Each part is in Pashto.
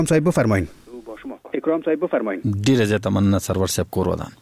صاحب بفرمایید. اکرام صاحب بفرمایید. ډیره زیاته مننه سرور صاحب کور ودان.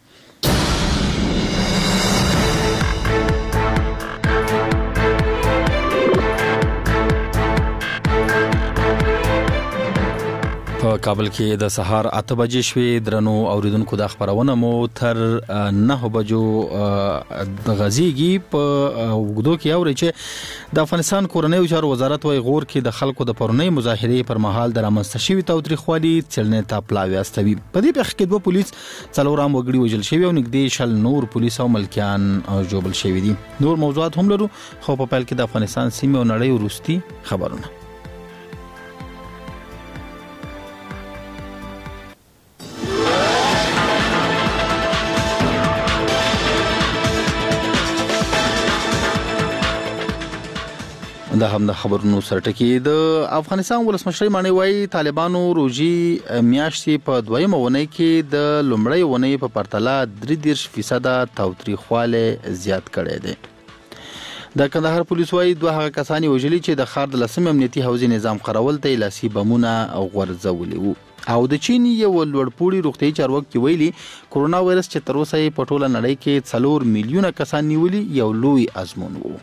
په کابل کې د سهار 8 بجې شوې. درنو اوریدونکو د خبرونه مو تر 9 بجو د غزيږي په وګدو کې اوري چې د افغانستان کورنۍ چارو وزارت وايي غور کې د خلکو د پرونی مظاهرې پر مهال د رامنځته شوی تاوتریخوالي څلنې ته پلاوي استوي. په دې پیښه کې 2 پولیس څلورم وګړي وژل شوی او نږدې شل نور پولیس او ملکیان جوړل شوی دي. نور موضوعات هم لرو خو په پیل کې د افغانستان سیمه او نړۍ وروستي خبرونه. دا هم د خبرونو سرټکی. د افغانستان ولسمشر مانی وای طالبانو روزي میاشتې په دویمه ونې کې د لومړۍ ونې په پرتله 33% تاوتریخواله زیات کړی دی. د کندهار پولیس وای دوه هغه کسانی وژلي چې د ښار د لسم امنیتي حوزې نظام خرول ته لاسي بمونه غورځولي وو. او د چین یو لوړپوړي روغتي چارواکي ویلي کورونا وایرس چې تر اوسه په ټوله نړۍ کې 4 میلیونه کسان نیولي یو لوی ازمون وو.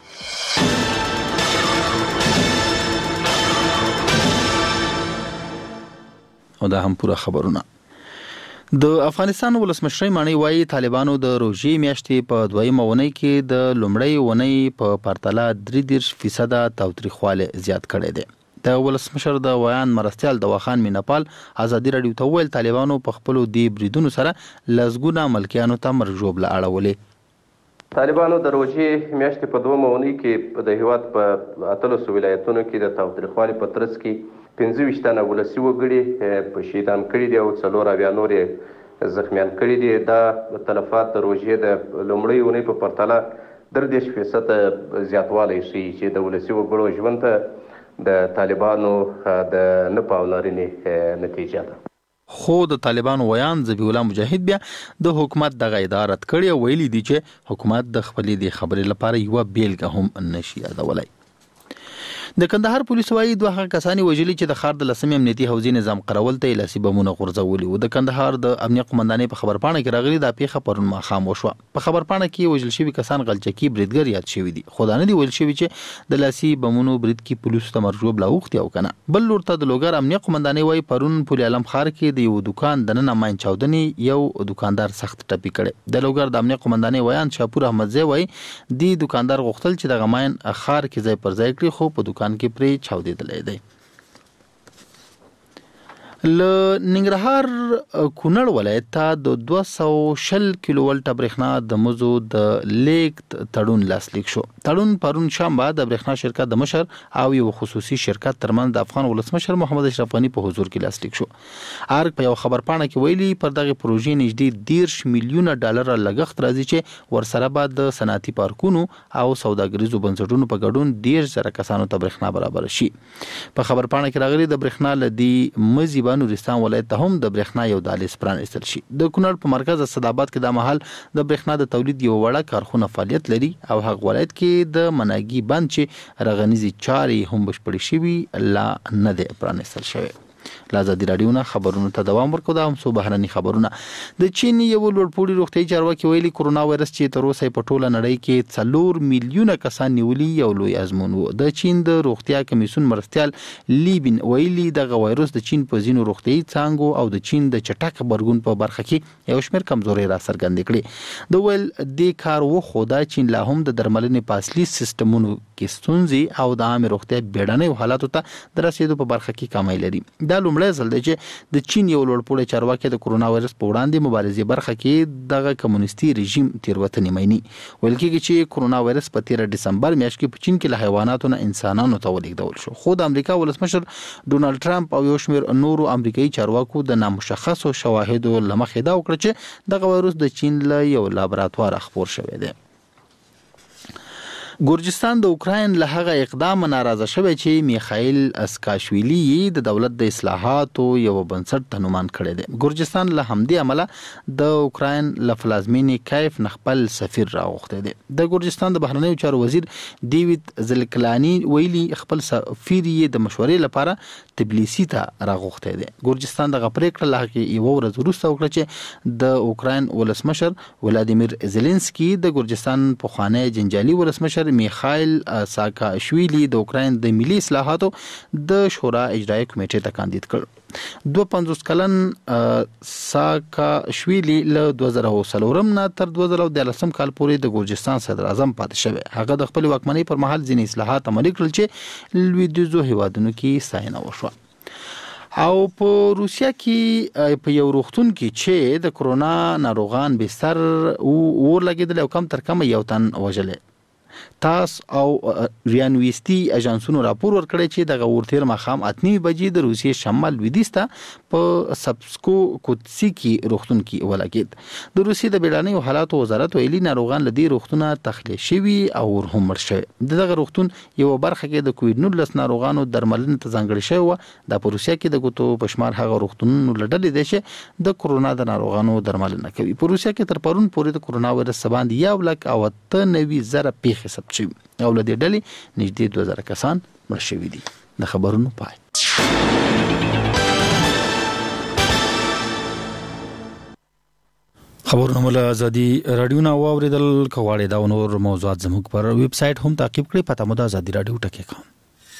او دا هم پوره خبرونه. د افغانستان ولسمشر مانی وای طالبانو د روزي میاشتې په دویمه ونې کې د لومړۍ ونې په پرتله 33% تاوتریخواله زیات کړی دی. د ولسمشر د ویان مرستيال دواخان مینپال ازادي رادیو ته ویل طالبانو په خپل دی بریدونو سره لزګونه ملکیانو ته مرجوب لاړولې. طالبانو د روزي میاشتې په دویمه ونې کې د هیواد په 8 ولایتونو کې د تاوتریخوالي په ترڅ کې 25 تنه ولسی وګړي په شهیدان کړي دي او 4 نور زخمیان کړي دي. دا تلفات د روزي د لومړۍ ونې په پرتله 30% زیاتوالی شي چې د ولسی وګړو ژوند ته د طالبانو د نه پاملرنې نتیجه ده. خو د طالبانو ویان ذبیح الله مجاهد بیا د حکومت دغه ادارت کړي او ویلي دي چې حکومت د خپلې د خبرې لپاره یو بیلګه هم نشي یادولای. د کندهار پولیس وایي دوه هغه کسانی وژلي چې د ښار د لسم امنیتي حوزې نظام خرول ته لاسي بمونه غورځولي وو. د کندهار د امنیت قومندانۍ په خبرپاڼه کې راغلي دا پیښه پرون ماښام وشوه. په خبرپاڼه کې وژل شوي کسان غلچکی بریدګر یاد شوي دي. خو دا نه دي ویل شوي چې د لاسي بمونو برید کې پولیس ته مرجوب لاوختي او کنه. بل لور ته د لوګر امنیت قومندانۍ وایي پرون پل علم ښار کې د یو دکان دننه ماین چاودنې یو دکاندار سخت ټپي کړي. د لوګر د امنیت قومندانۍ ویان شاپور احمد زی وایي دی دکاندار غوښتل چې د غماین ښار کې ځای پر ځای کړي خو په دکان کې پرې چاودېدلی دی. ل ننګرهار کونړ ولایت ته د 200 کیلو ولټ برېښنا د مزو د لیک تړون لاسلیک شو. تړون پرون شنبه د برېښنا شرکت د مشر او یو خصوصي شرکت ترمنځ د افغان ولسمشر محمد اشرف غنی په حضور کې لاسلیک شو. ارګ په یو خبرپاڼه کې ویلي پر دغه پروژې نږدې 10 میلیونه ډالر لګښت راځي چې ورسره به د صنعتي پارکونو او سوداګریزو بنسټونو په ګډون 10,000 کسانو ته برېښنا برابر شي. په خبرپاڼه کې راغلي د برېښنا لدی مزي نورستان ولایت ته هم د برېښنا یو دهلیز پرانیستل شي. د کونړ په مرکز اسداباد کې د محل د برېښنا د تولید یو وړه کارخونه فعالیت لري او هغه ولایت کې د مناګي بند چې رغنیزي چارې هم بشپړې شوي لا نه دی پرانیستل شوی. لازادي رادیو نه خبرونو ته دوام ورکو. دا هم سو بهرني خبرونه. د چین یو لوړپوړي روغتي چارواکي ویلي کورونا وایرس چې تر اوسه په ټوله نړۍ کې 4 میلیونه کسان نیولي یو لوی ازمون وو. د چین د روغتیا کمیسیون مرستيال لیبین ویلي د وایرس د چین په ځینو روغتي څانګو او د چین د چټک برګون په برخه کې یو شمېر کمزوري را څرګند کړي. د ویل د کار وخو دا چین لا هم د درملنې په اصلي سیستمونو کې ستونزې او د عام روغتیا بیړنۍ حالاتو ته د رسیدو په برخه کې کمی لري. دا لومړی ځل دی چې د چین یو لوړپوړی چارواکي د کورونا وایرس په وړاندې مبارزې برخه کې دغه کمونیستي رژیم تیروتنې مینی. ویل کېږي چې کورونا وایرس په 13 دسمبر میاشت کې په چین کې له حیواناتو نه انسانانو ته ولېږدول شو. خو د امریکا ولسمشر ډونالد ټرمپ او یو شمېر نورو امریکایي چارواکو د نامشخصو شواهدو له مخې دا وکړه چې دغه وایرس د چین له یو لابراتوار خپور شوی دی. ګورجستان د اوکراین له هغه اقدام ناراضه شوی چې میخائیل اسکاشویلی د دولت د اصلاحاتو یو بنسټ تنومان کړی دی. ګورجستان له همدې عمله د اوکراین له فلازمینې کیف خپل سفیر راغوښتی دی. د ګورجستان د بهرنیو چارو وزیر دیوید زلکلانی ویلي خپل سفیر یې د مشورې لپاره تبلیسي ته راغوښتی دی. ګورجستان دغه پریکړه له هغې یوه ورځ وروسته وکړه چې د اوکراین ولسمشر ولادیمیر زیلنسکي د ګورجستان پخوانی جنجالي ولسمشر میخائیل ساکاشویلی د اوکراین د ملي اصلاحاتو د شورا اجرایي کمیټې ته کاندید کړ. 52 کلن ساکاشویلی له 2004 نه تر 2013 کال پورې د ګورجستان صدر اعظم پاتې شوی. هغه د خپل واکمنۍ پر مهال ځینې اصلاحات عملي کړل چې لویدیځو هیوادونو کې ستاینه وشوه. او په روسیا کې په یو روغتون کې چې د کرونا ناروغان بستر اور لګیدل او کم تر کم یو تن وژل. تاس او ریانویستی اژانسونو راپور ورکړی چې د غورتیر مخام 8 بجې د روسیې شمال لویدیځ ته په سبسکو کوتسي کې روغتون کې ولګید. د روسیې د بیړنیو حالاتو وزارت ویلي ناروغان له دې روغتونه تخلیه شوي او هم مړ شوي. دغه روغتون یو برخه کې د کووډ 19 ناروغانو درملنې ته ځانګړې شوی و. د روسیا کې د ګوتو په شمار هغه روغتونونو لړلې دي چې د کرونا د ناروغانو درملنه کوي. په روسیا کې تر پرون پورې د کرونا وایرس باندې 1,98,000 پیښې ثبت شوي او له دې ډلې نږدې 2000 کسان مړ شوي دي. د خبرونو پای. خبرونه مله ازادي رادیو نه واوریدل. کواړې دا نور موضوعات زموږ پر ویب سټ هم تعقیب کړئ. پته مو د ازادي رادیو ټکی کوم.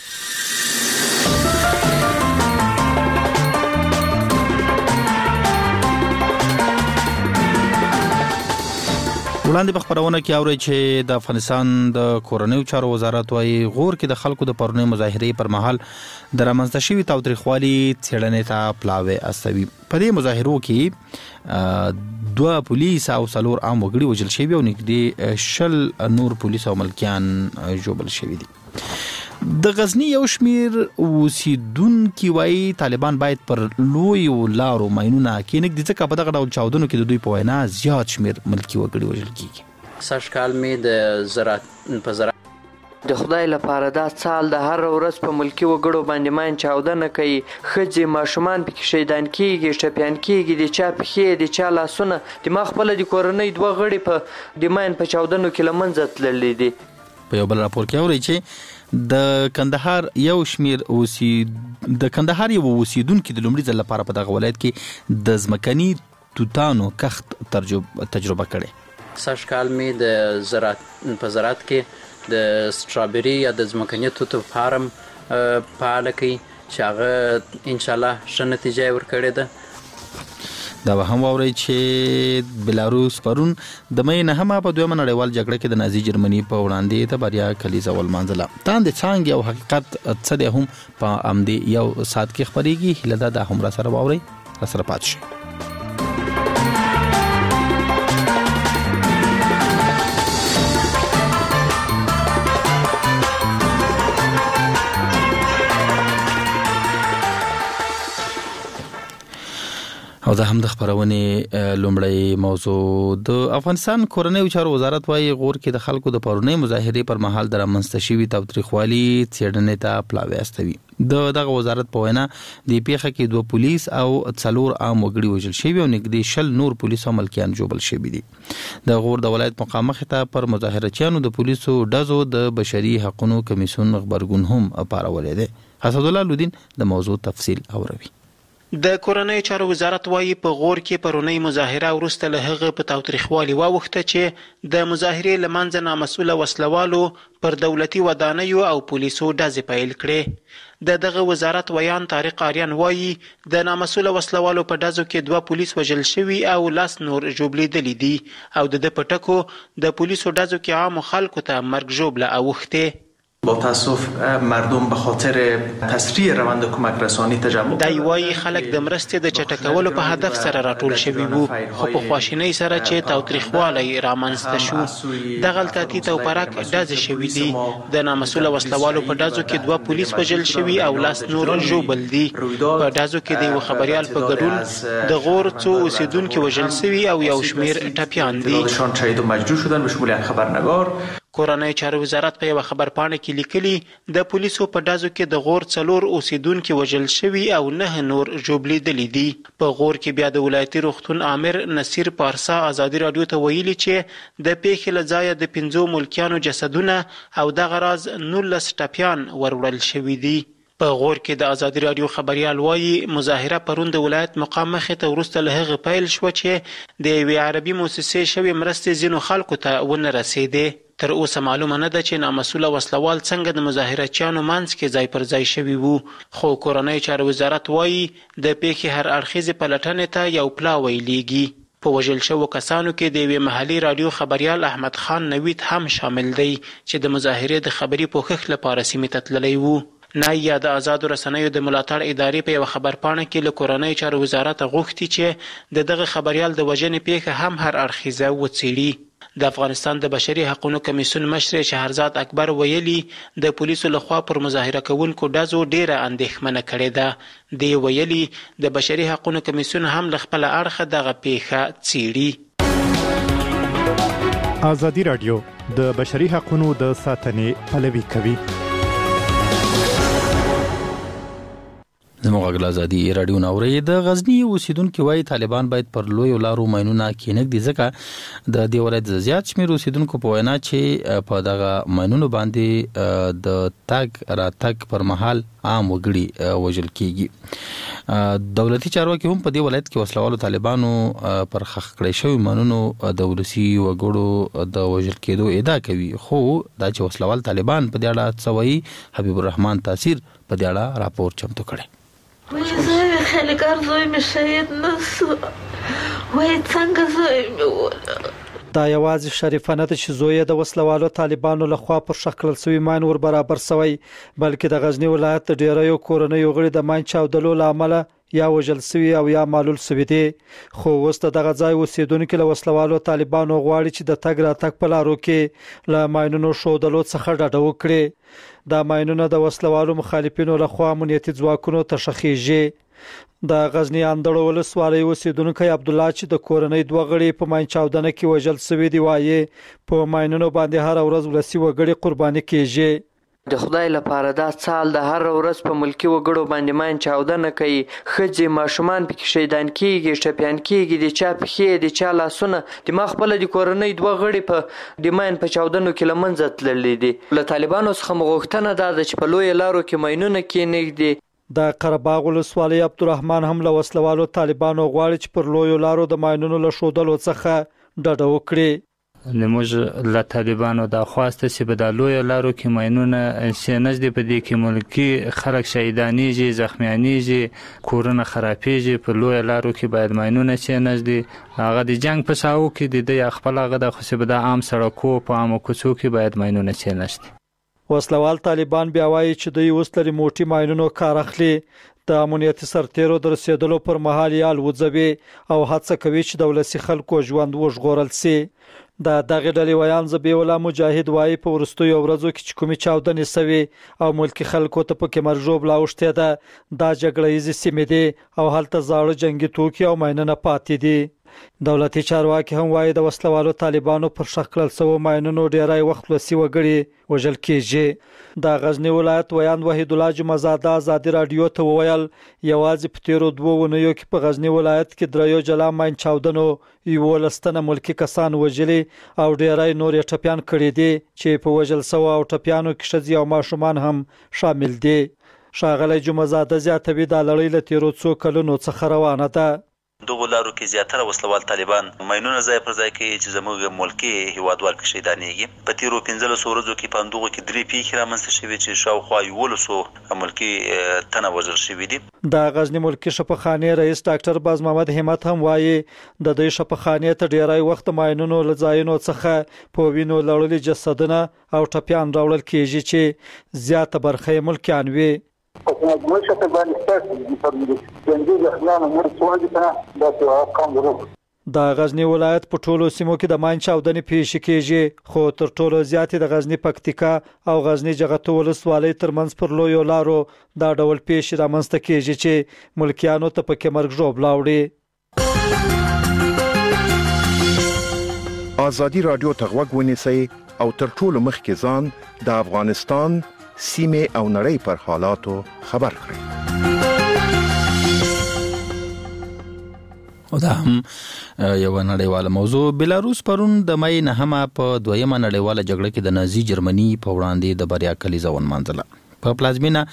وړاندې په خبرونه کې اوري چې د افغانستان د کورنیو چارو وزارت وايي غور کې د خلکو د پرونی مظاهرې پر مهال د رامنځته شوي تاوتریخوالي څېړنې ته پلاوی استوي. په دې مظاهرو کې 2 پولیس او 4 عام وګړي وژل شوي او نږدې 10 نور پولیس او ملکیان ژوبل شوي دي. د غزنی یو شمیر اوسیدونکي وایي طالبان باید پر لوی لارو ماینونه کېنږدي ځکه په دغه ډول چاودنو کې د دوی په وینا زیات شمیر ملکي وګړي وژل کېږي. سږ کال مې د زراعت د خدای لپاره دا سال د هر ورځ په ملکي وګړو باندې ماین چاودنه کوي. ښځې ماشومان پکې شهیدان کېږي، ټپیان کېږي، د چا پښې د چا لاسونه. د ما خپله د کورنۍ 2 غړي په د ماین په چاودنو کې له منځه تللي دي. په یو بل راپور کې اوري چې د کندهار یو اوسیدونکي د لومړي ځل لپاره په دغه ولایت کې د ځمکني توتانو کښت تجربه کړې. سږ کال مې د زراعت کې د سټرابري یا د ځمکني توتو فارم فعاله کوي چې هغه انشاءالله ښه نتیجه ورکړې ده. دا به هم واورئ چې بلاروس پرون د مې 9 په 2 نړیوال جګړه کې د نازي جرمني په وړاندې د بریا کلیزه ولمانځله. تاندې څانګې او حقیقت څه دی هم په امدې یو ساعت کې خبرېږي. هیله ده دا هم را سره واورئ، را سره پاتې شئ. او دا هم د خبرونې لومړی موضوع. د افغانستان کورنیو چارو وزارت وايي غور کې د خلکو د پرونی مظاهرې پر مهال د رامنځته شوي تاوتریخوالي څېړنې ته پلاوی استوي. دغه وزارت په وینا د پیښه کې 2 پولیس او 4 عام وګړي وژل شوي او نږدې 10 نور پولیس او ملکیان ژوبل شوي دي. د غور د ولایت مقام ته پر مظاهرچیانو د پولیسو ډزو د بشري حقوقو کمیسیون خبرګون هم اپارولې ده. حسد الله لودین د موضوع تفصیل اوروي. د کورنیو چارو وزارت وايي په غور کې پرونی مظاهره وروسته له هغه په تاوتریخوالي واوښته چې د مظاهرې له منځه نامسؤله وسلوالو پر دولتي ودانیو او پولیسو ډزې پیل کړې. دغه وزارت ویان طارق آریان وايي د نامسؤله وسلوالو په ډزو کې 2 پولیس وژل شوي او 10 نور ژوبلیدلي دي او د پټکو د پولیسو ډزو کې عام خلکو ته مرګ ژوبله اوښتې. با تاسف مردم به خاطر تسریع روند کمک رسانی تجمع دای وای خلک د مرستې د چټکولو په هدف سره راټول شوي وو خو په خواشینۍ سره چې تاوتریخوالی رامنځته شو. دغه التاتی توپرک ډزې شوي دي. د نامسؤله وسلوالو په ډزو کې 2 پولیس وژل شوي او 10 نور ژوبل دي. په ډزو کې د یو خبريال په ګډون د غور څو اوسیدونکي وژل شوي او یو شمیر ټپیان دي. شهید و مجروح شدن به شمول خبرنگار. کورنۍ چارو وزارت په یوه خبرپاڼه کې لیکلي د پولیسو په ډزو کې د غور 4 اوسیدونکي وژل شوي او 9 نور ژوبلیدلي دي. په غور کې بیا د ولایتي روغتون آمر نصیر پارسا ازادي راډیو ته ویلي چې د پیښې له ځایه د 5 ملکیانو جسدونه او دغه راز 19 ټپیان وروړل شوي دي. په غور کې د ازادي راډیو خبريال وایي مظاهره پرون د ولایت مقام مخې ته وروسته له هغه پیل شوه چې د یوې عربي موسسې شوې مرستې ځینو خلکو ته ونه رسېدې. تر اوسه معلومه نه ده چې نامسؤله وسلوال څنګه د مظاهرچیانو منځ کې ځای پر ځای شوي وو، خو کورنۍ چارو وزارت وایي د پیښې هر اړخیزې پلټنې ته یو پلا ویلیږي. په وژل شوو کسانو کې د یوې محلي راډیو خبريال احمد خان نوید هم شامل دی چې د مظاهرې د خبري پوښښ لپاره سیمې ته تللی وو. نایا د آزادو رسنیو د ملاتړ ادارې په یو خبرپاڼه کې له کورنۍ چارو وزارت غوښتي چې دغه خبريال د وژنې پیښه هم هر اړخیزه وڅېړي. د افغانستان د بشري حقوقو کمیسیون مشر شهرزاد اکبر ویلي د پولیسو لخوا پر مظاهره کوونکو ډزو ډیره اندېښمنه کړې ده. دی ویلي د بشري حقوقو کمیسیون هم له خپل اړخه دغه پیښه څېړي. ازادي راډیو د بشري حقوقو د ساتنې پلوي کوي. زموږ غږ ازادي راډیو ناوړي د غزنی اوسیدونکو وايي طالبان باید پر لوی لارو ماینونه کېنګدي ځکه د دې ولایت زیات شمیر اوسیدونکو په وینا چې په دغه ماینونو باندې د تګ راتګ پر مهال عام وګړي وژل کیږي. دولتي چارواکي هم په دې ولایت کې وسلوالو طالبانو پر خخ کړی شوی ماینونو د ولسی وګړو د وژل کېدو ادعا کوي، خو دا چې وسلوال طالبان په دې اړه څه وایي حبیب الرحمن تاثیر په دې اړه راپور چمتو کړی. زوی خیلی کار زوی می شهید نسو وای څنګه زوی می وله. دا یوازې شریفانه ده چې زوی د وسلوالو طالبانو لخوا پر شکل سوی ماین ور برابر سوی، بلکې د غزنی ولایت د ډیرو کورنیو غړي د ماین چاودلو لامل یا وژل سوی او یا معلول سوی دي. خو اوس دغه ځای اوسیدونکو له وسلوالو طالبانو غواړي چې د تګ راتګ په لارو کې له ماینونو شودلو څخه ډډه وکړي. دا ماینونه د وسلوالو مخالفینو لخوا امنیتي ځواکونو ته شخیږي. د غزنی اندړو ولسوالۍ اوسیدونکو عبد الله چې د کورنۍ دوه غړي په ماین چاودنه کې وژل سوي دی وایي په ماینونو باندې هر ورځ ولسی وګړي قرباني کیږي. د خدای لپاره دا سال د هر ورځ په ملکی وګړو باندې ماین چاودنه کوي، ښځې ماشومان پکې شهیدان کیږي، ټپیان کیږي، د چا پښې د چا لاسونه د ما خپل د کورنۍ دوه غړي په د ماین په چاودنو کې لمنځه تللي دي. له طالبانو څخه مغوښتنه ده چې په لوی لارو کې ماینونه کېنږدي. د قرهباغ ولسوالۍ عبدالرحمن هم له وسلوالو طالبانو غواړي چې پر لوی لارو د ماینونو له شودلو څخه ډډه وکړي. موږ له طالبانو دا خواسته چې په د لوی لارو کې ماینونه چې نږدې په دې کې ملکی خلک شهیدانېږي، زخمیانېږي، کورونه خرابېږي. په لوی لارو کې باید ماینونه چې نږدې هغه د جنگ په ساحو کې د خپل هغه د خو په د عام سړکو په عامو کوڅو کې باید ماینونه چې نشته. وسلوال طالبان بیا وایي چې دوی اوس له ریموټي ماینونو کار اخلي، د امنیتي سرتیرو د رسیدلو پر مهال یې الوځوي او هڅه کوي چې د ولسي خلکو ژوند وژغورل سي. د دغه ډلې ویان زبی الله مجاهد وایي په وروستیو ورځو کې چې کومې چاودنې سوي او ملکی خلکو ته پکې مرجوب لاوښتې ده، دا جګړه ییزې سیمې دي او هلته زاړه جنگي توکي او ماینونه پاتې دي. دولتي چارواکي هم وایي د وسلوالو طالبانو پر شکل سو ماینونو ډیرای وخت ولسی وګړي وژل کیږي. د غزنی ولایت ویان وحید الله جمعزاده ازادي راډیو ته وویل یوازې په تیرو 2 ونیو کې په غزنی ولایت کې دریو جلا ماین چاودنو یو لستنه ملکی کسان وژلي او ډیرای نور ټپیان کړي دي چې په وژل سو او ټپیانو کې ښځې او ماشومان هم شامل دي. ښاغلی جمعزاده زیاتوي دا لړۍ له تیرو څو کلونو څخه روانه ده. دغه لارو کې زیاتره وسلوال طالبان ماینونه ځای پر ځای کوي چې زموږ ملکی هیوادوال کې شهیدانېږي. په تیرو 15 ورځو کې په همدغه کې 3 پیښې رامنځته شوې چې شاوخوا 1100 ملکی تنه وژل شوي دي. د غزنی ملکی شفاخانې رئیس ډاکټر باز محمد همت هم وایي د دوی شفاخانې ته ډیرای وخت ماینونو لځایونو څخه په وینو لړلي جسدونه او ټپیان راوړل کیږي چې زیاته برخه ملکیان وي. د غزنی ولایت په ټولو سیمو کې د ماین چاودنې پیښې کیږي، خو تر ټولو زیاتې د غزنی پکتیکا او غزنی جغتو ولسوالۍ ترمنځ پر لویو لارو دا ډول پیښې رامنځته کیږي چې ملکیانو ته پکې مرګ ژوب لاوړي. ازادي راډیو ته غوږ ونیسئ او تر ټولو مخکې ځان د افغانستان سیمې او نړۍ پر حالاتو خبر کړئ. او دا هم یو نړیواله موضوع. بلاروس پرون د مې 9 په دویمه نړیواله جګړه کې د نازي جرمني په وړاندې د بریا کلیزه ونمانځله. په پلازمینا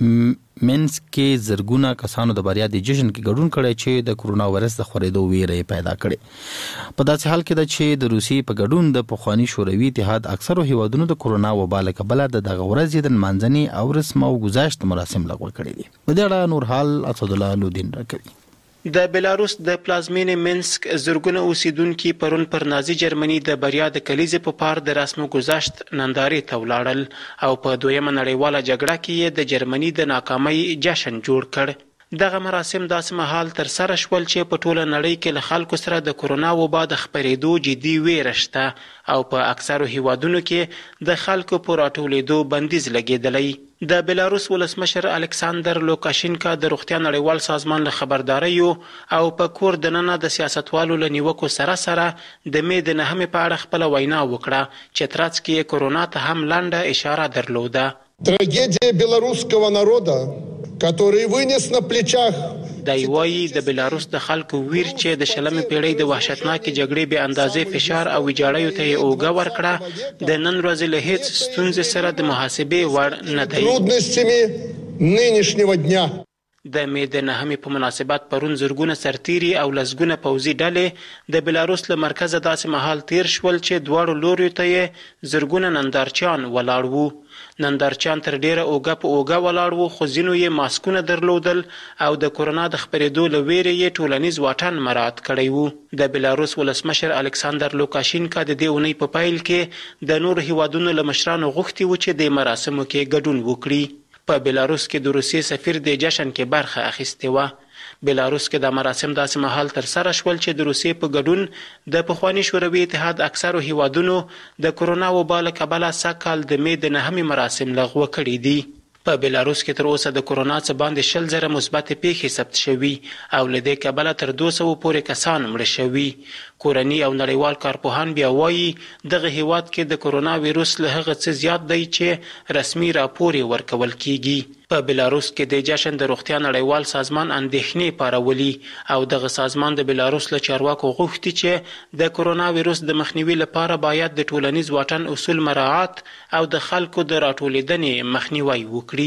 مینسک کې زرګونه کسانو د بریا د جشن کې ګډون کړی چې د کورونا وایرس د خورېدو ویره پیدا کړي. په داسې حال کې ده چې د روسیې په ګډون د پخوانی شوروي اتحاد اکثرو هیوادونو د کورونا وبا له کبله د دغه ورځې د نمانځنې او رسم او گذشت مراسم لغوه کړي دي. په دې اړه نور حال اسدالله لودین راکوي. د بلاروس د پلازمینې مینسک زرګونه اوسیدونکي پرون پر نازي جرمني د بریا د کلیزې په پار د رسم گذشت نندارې ته ولاړل او په دویمه نړیواله جګړه کې د جرمني د ناکامۍ جشن جوړ کړ. دغه مراسم داسې مهال تر سره شول چې په ټوله نړۍ کې له خلکو سره د کورونا وبا د خپرېدو جدي ویره شته او په اکثرو هیوادونو کې د خلکو په راټولېدو بندیز لګېدلی. د بلاروس ولسمشر الکساندر لوکاشینکا د روغتیا نړیوال سازمان له خبرداریو او په کور دننه د سیاستوالو له نیوکو سره سره د مې د 9 په اړه خپله وینا وکړه چې ترڅ کورونا ته هم لنډه اشاره درلوده. Трагедия белорусского народа, который вынес на плечах دی وایي د بلاروس د خلکو ویر چې د 20مې پیړۍ د وحشتناکې جګړې بې اندازې فشار او ویجاړیو ته یې اوږه ورکړه د نن ورځې له هیڅ ستونزې سره د محاسبې وړ نه دی. трудностями нынешнего дня. د مې د 9 په مناسبت پرون زرګونه سرتیري او لسګونه پوځي ډلې د بلاروس له مرکزه داسې مهال تیر شول چې دواړو لوریو ته یې زرګونه نندارچیان ولاړ وو. نندارچیان تر ډیره اوږه په اوږه ولاړ وو خو ځینو یې ماسکونه درلودل او د کورونا د خپرېدو له ویرې یې ټولنیز واټن مراعات کړی وو. د بلاروس ولسمشر الکساندر لوکاشینکا د دې اونۍ په پیل کې د نورو هیوادونو له مشرانو غوښتي وو چې د مراسمو کې ګډون وکړي. په بلاروس کې د روسیې سفیر د جشن کې برخه اخیستې وه. بلاروس کې د مراسم داسې مهال تر سره شول چې د روسیې په ګډون د پخواني شوروي اتحاد اکثرو هیوادونو د کورونا وبا له کبله سږکال د مې د 9 مراسم لغوه کړي دي. په بلاروس کې تر اوسه د کورونا څخه باندې 20,000 مثبتې پیښې ثبت شوي او له دې کبله تر 200 پورې کسان مړه شوي. کورني او نړیوال کارپوهان بیا وایي دغه هیواد کې د کورونا ویروس له هغه څه زیات دی چې رسمي راپور یې ورکول کیږي. په بلاروس کې د جشن د روغتیا نړیوال سازمان اندېښنې پارولي او دغه سازمان د بلاروس له چارواکو غوښتي چې د کورونا ویروس د مخنیوي لپاره باید د ټولنیز واټن اصول مراعات او د خلکو د راټولېدنې مخنیوی وکړي.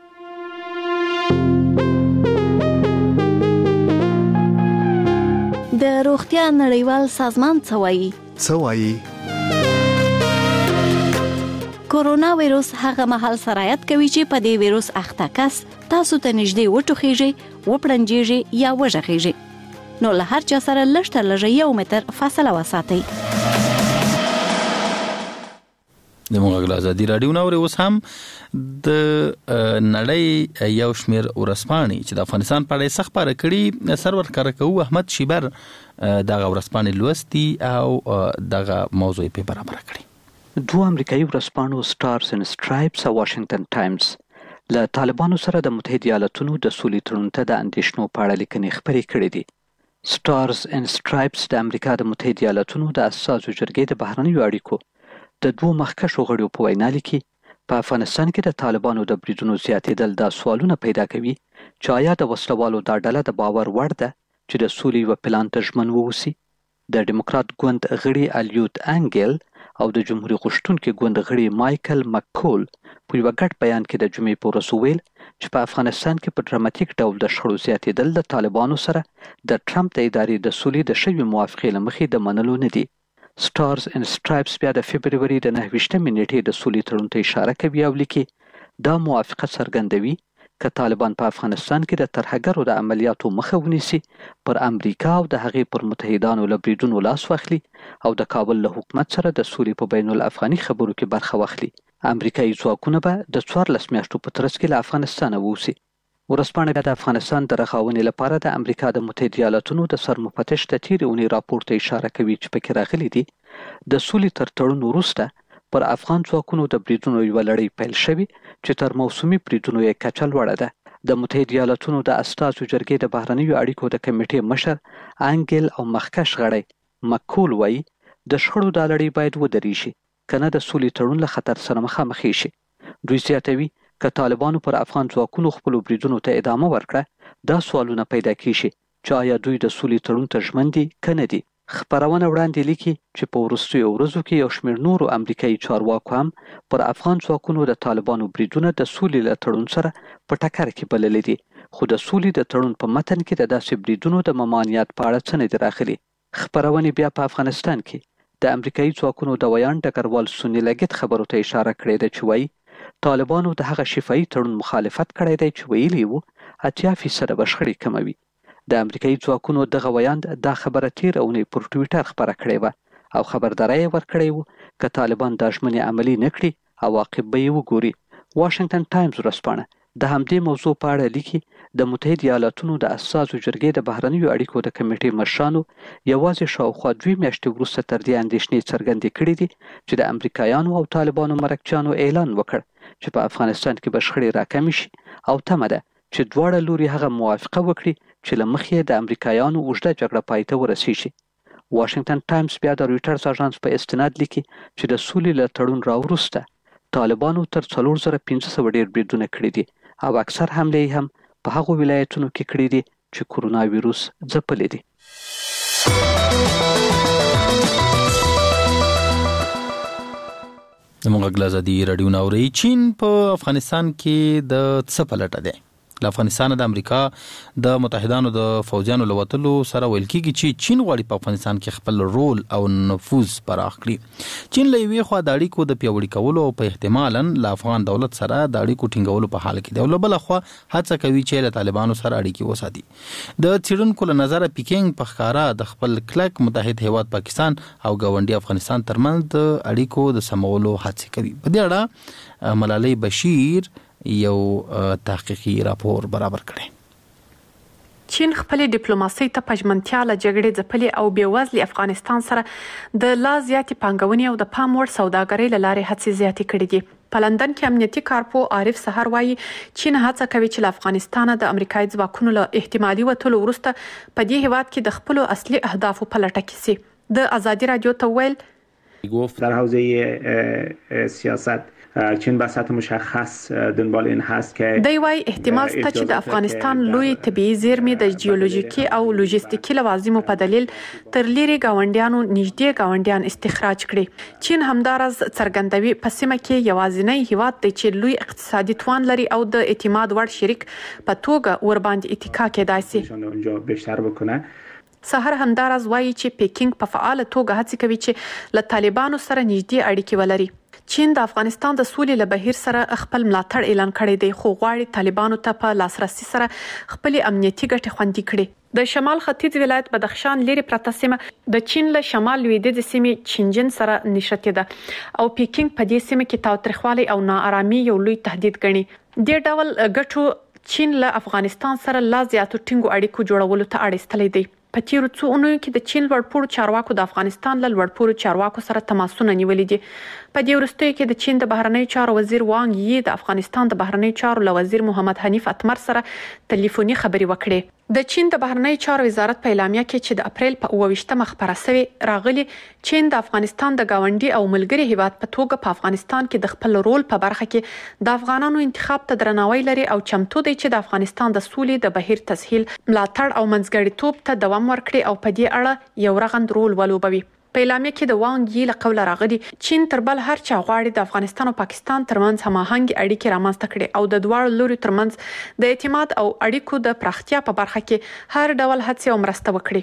د روغتیا نړیوال سازمان څه وایي؟ کورونا ویروس هغه مهال سرایت کوي چې په دې ویروس اخته کس تاسو ته نږدې وټوخیږي، وپړنجیږي یا وژغیږي. نو له هر چا سره لږ تر لږه 1 متر فاصله وساتئ. د موږ ازادي رادیو نو اوس هم د نړۍ یو شمیر ورسپانې چې د افغانستان په اړه خبره کړي سرور کارکو احمد شیبر دغه ورسپانې لوستي او دغه موضوع په برابر کړي. دوه امریکایي ورسپانو سټارز اینډ سټرایپس او واشنگټن ټایمز له طالبانو سره د متحده ایالاتونو د سولې تړون ته د اندېښنو په اړه لیکنې خپرې کړې دي. سټارز اینډ سټرایپس د امریکا د متحده ایالاتونو د اساسو جرګې د بهرنیو اړیکو د دوه مخکښو غړو په وینا لیکي په افغانستان کې د طالبانو د بریدونو زیاتېدل دا سوالونه پیدا کوي چې آیا د وسلوالو دا ډله د باور وړ ده چې د سولې یو پلان ته ژمن واوسي. د ډیموکرات ګوند غړي الیوت انګل او د جمهوریت غوښتونکي ګوند غړي مایکل مکول په یو ګډ بیان کې د جمعې په ورځ وویل چې په افغانستان کې په ډراماتیک ډول د شخړو زیاتېدل د طالبانو سره د ټرمپ د ادارې د سولې د شوي موافقې له مخې د منلو نه دي. سټارز اینډ سټرایپس بیا د فبروري د 29مې نیټې د سولې تړون ته اشاره کوي او لیکي دا موافقه څرګندوي که طالبان په افغانستان کې د ترهګرو د عملیاتو مخه ونیسي، پر امریکا او د هغې پر متحدانو له بریدونو لاس واخلي او د کابل له حکومت سره د سولې په بین الافغاني خبرو کې برخه واخلي. امریکایي ځواکونه به د 14 میاشتو په ترڅ کې له افغانستانه ووځي. ورځپاڼه بیا د افغانستان د رغونې لپاره د امریکا د متحده ایالاتونو د سرمفتش د تېرې اونۍ راپور ته اشاره کوي چې پکې راغلي دي د سولې تر تړون وروسته پر افغان ځواکونو د بریدونو یوه لړۍ پیل شوې چې تر موسمي بریدونو یې کچه لوړه ده. د متحده ایالاتونو د استازو جرګې د بهرنیو اړیکو د کمیټې مشر انګل او مخکښ غړی مکول وایي د شخړو دا لړۍ باید ودرېږي. کنه د سولې تړون له خطر سره مخامخ شي. دوی زیاتوي که طالبانو پر افغان ځواکونو خپلو بریدونو ته ادامه ورکړه، دا سوالونه پیدا کیږي چې آیا دوی د سولې تړون ته ژمن دي که نه دي. خپرونه وړاندې لیکي چې په وروستیو ورځو کې یو شمېر نورو امریکایي چارواکو هم پر افغان ځواکونو د طالبانو بریدونه د سولې له تړون سره په ټکر کې بللي دي، خو د سولې د تړون په متن کې د داسې بریدونو د ممانعت په اړه څه نه دي راغلي. خپرونې بیا په افغانستان کې د امریکایي ځواکونو د ویان ډګروال سونی لګیت خبرو ته اشاره کړې ده چې وایي طالبانو د هغه شفاهي تړون مخالفت کړی دی چې ویلي وو 80% به شخړې کموي. د امریکایي ځواکونو دغه ویاند دا خبره تېره اونۍ پر ټویټر خپره کړې وه او خبرداری یې ورکړی وو که طالبان دا ژمنې عملي نه کړي عواقب به یې وګوري. واشنګټن ټایمز ورځپاڼه د همدې موضوع په اړه لیکي د متحد ایالاتونو د اساسو جرګې د بهرنیو اړیکو د کمیټې مشرانو یوازې شاوخوا 2 میاشتې وروسته تر دې اندېښنې څرګندې کړې دي چې د امریکایانو او طالبانو مرکچیانو اعلان وکړ چې په افغانستان کې به شخړې راکمې شي او تمه ده چې دواړه لوري هغه موافقه وکړي چې له مخې د امریکایانو اوږده جګړه پای ته ورسیږي. واشنګټن ټایمز بیا د رویټرز اژانس په استناد لیکي چې د سولې له تړون راوروسته طالبانو تر 4500 ډېر بریدونه کړي دي او اکثر حملې هم په هغو ولایتونو کې کړي دي چې کورونا ویروس ځپلي دي. زموږ غږ آزادي راډیو ناوري. چین په افغانستان کې د څه پلټه دی؟ له افغانستان د امریکا د متحدانو د فوجانو له وتلو سره ویل کېږي چې چین غواړي په افغانستان کې خپل رول او نفوذ پراخ کړي. چین له یوې خوا د اړیکو د پیاوړي کولو او په احتمالاً له افغان دولت سره د اړیکو ټینګولو په حال کې دی او له بله خوا هڅه کوي چې له طالبانو سره اړیکې وساتي. د څېړونکو له نظره پیکینګ په ښکاره د خپل کلک متحد هیواد پاکستان او ګاونډي افغانستان ترمنځ د اړیکو د سمولو هڅې کوي. په دې اړه ملالۍ بشیر یو تحقیقي راپور برابر کړی. چین خپل ډیپلوماسي ته پجمنتیا له جګړې ځپلې او بېوزلي افغانستان سره د لا زیاتې پانګونې او د پام وړ سوداګرۍ له لارې هڅې زیاتې کړې دي. په لندن کې امنیتي کارپو عارف سحر وایي چین هڅه کوي چې له افغانستان د امریکایي ځواکونو له احتمالي وتلو وروسته په دې هیواد کې د خپل اصلي اهدافو په لټه کې سي. د آزادی رادیو ته ویل گفت در حوزه سیاست چین به سطح مشخص دنبال این هست که دی وای احتمال شته چې د افغانستان لوی طبيعي زیرمې د جیولوژیکي او لوجستیکي لوازمو په دلیل تر لري گاونډیانو نږدې گاونډیان استخراج کړي. چین همدارز څرګندوي په سیمه کې یوازینی هیواد دی چې لوی اقتصادي توان لري او د اعتماد وړ شریک په توګه ور باندې اتکا کېدای شي. اونجا بیشتر بکنه. سحر همدارز وایي چې پیکینګ په فعال توګه هڅه کوي چې له طالبانو سره نږدې اړیکې ولري. چین د افغانستان د سولې له بهیر سره خپل ملاتړ اعلان کړی دی خو غواړي طالبانو ته په لاسرسي سره خپل امنیتي ګټې خوندي کړي. د شمال ختیځ ولایت بدخشان لري پرته سیمه د چین له شمال لویدیځ سیمې چینجن سره نښتې ده او پیکینګ په دې سیمه کې تاوتریخوالي او ناارامي یو لوی تهدید ګڼي. د ډول ګټو چین له افغانستان سره لا زیاتو ټینګو اړیکو جوړولو ته اړ ایستلی دی. په تیرو څو اونیو کې د چین لوړپوړو چارواکو د افغانستان له لوړپوړو چارواکو سره تماسونه نیولي دي. په دې وروستیو کې د چین د بهرنیو چارو وزیر وانګ یي د افغانستان د بهرنیو چارو له وزیر محمد حنیف اتمر سره ټلیفوني خبرې وکړې. د چین د بهرنیو چارو وزارت په اعلامیه کې چې د اپریل په 28مه خبره شوې راغلي چین د افغانستان د گاونډي او ملګري هیواد په توګه په افغانستان کې د خپل رول په برخه کې د افغانانو انتخاب ته درناوی لري او چمتو دی چې د افغانستان د سولې د بهیر تسهیل ملاتړ او منځګړیتوب ته دوام ورکړي او په دې اړه یو رغند رول ولوبوي. په اعلامیه کې د وانګ یي له قوله راغلي چین تر بل هر چا غواړي د افغانستان او پاکستان ترمنځ هماهنګ اړیکې رامنځته کړي او د دواړو لوري ترمنځ د اعتماد او اړیکو د پراختیا په برخه کې هر ډول هڅې او مرسته وکړي.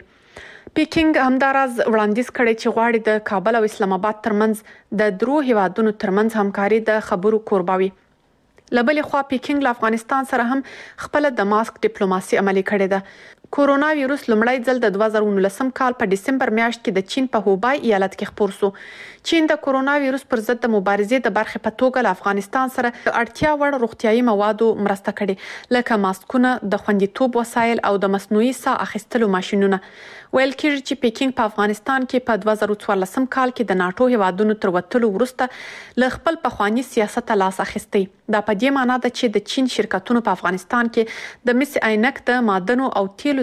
پیکینګ همدارز وړاندیز کړی چې غواړي د کابل او اسلام آباد ترمنځ د درو هیوادونو ترمنځ همکاري د خبرو کورباوي. لبلې خوا پیکینګ له افغانستان سره هم خپل د ماسک ډیپلوماسي عملي کړې ده. کورونا ویروس لومړی ځل د 2019 کال په ډسمبر میاشت کې د چین په هوبای ایالت کې خپور شو. چین د کورونا ویروس پر ضد د مبارزې د برخې په توګه له افغانستان سره اړتیا وړ روغتیايي موادو مرسته کړې لکه ماسکونه، د خوندیتوب وسایل او د مصنوعي ساه اخیستلو ماشینونه. ویل کېږي چې پیکینګ په افغانستان کې په 2014 کال کې د ناتو هیوادونو تر وتلو وروسته له خپل پخواني سیاست لاس اخیستی. دا په دې معنی ده چې د چین شرکتونو په افغانستان کې د مس عینک د معدنو او تیلو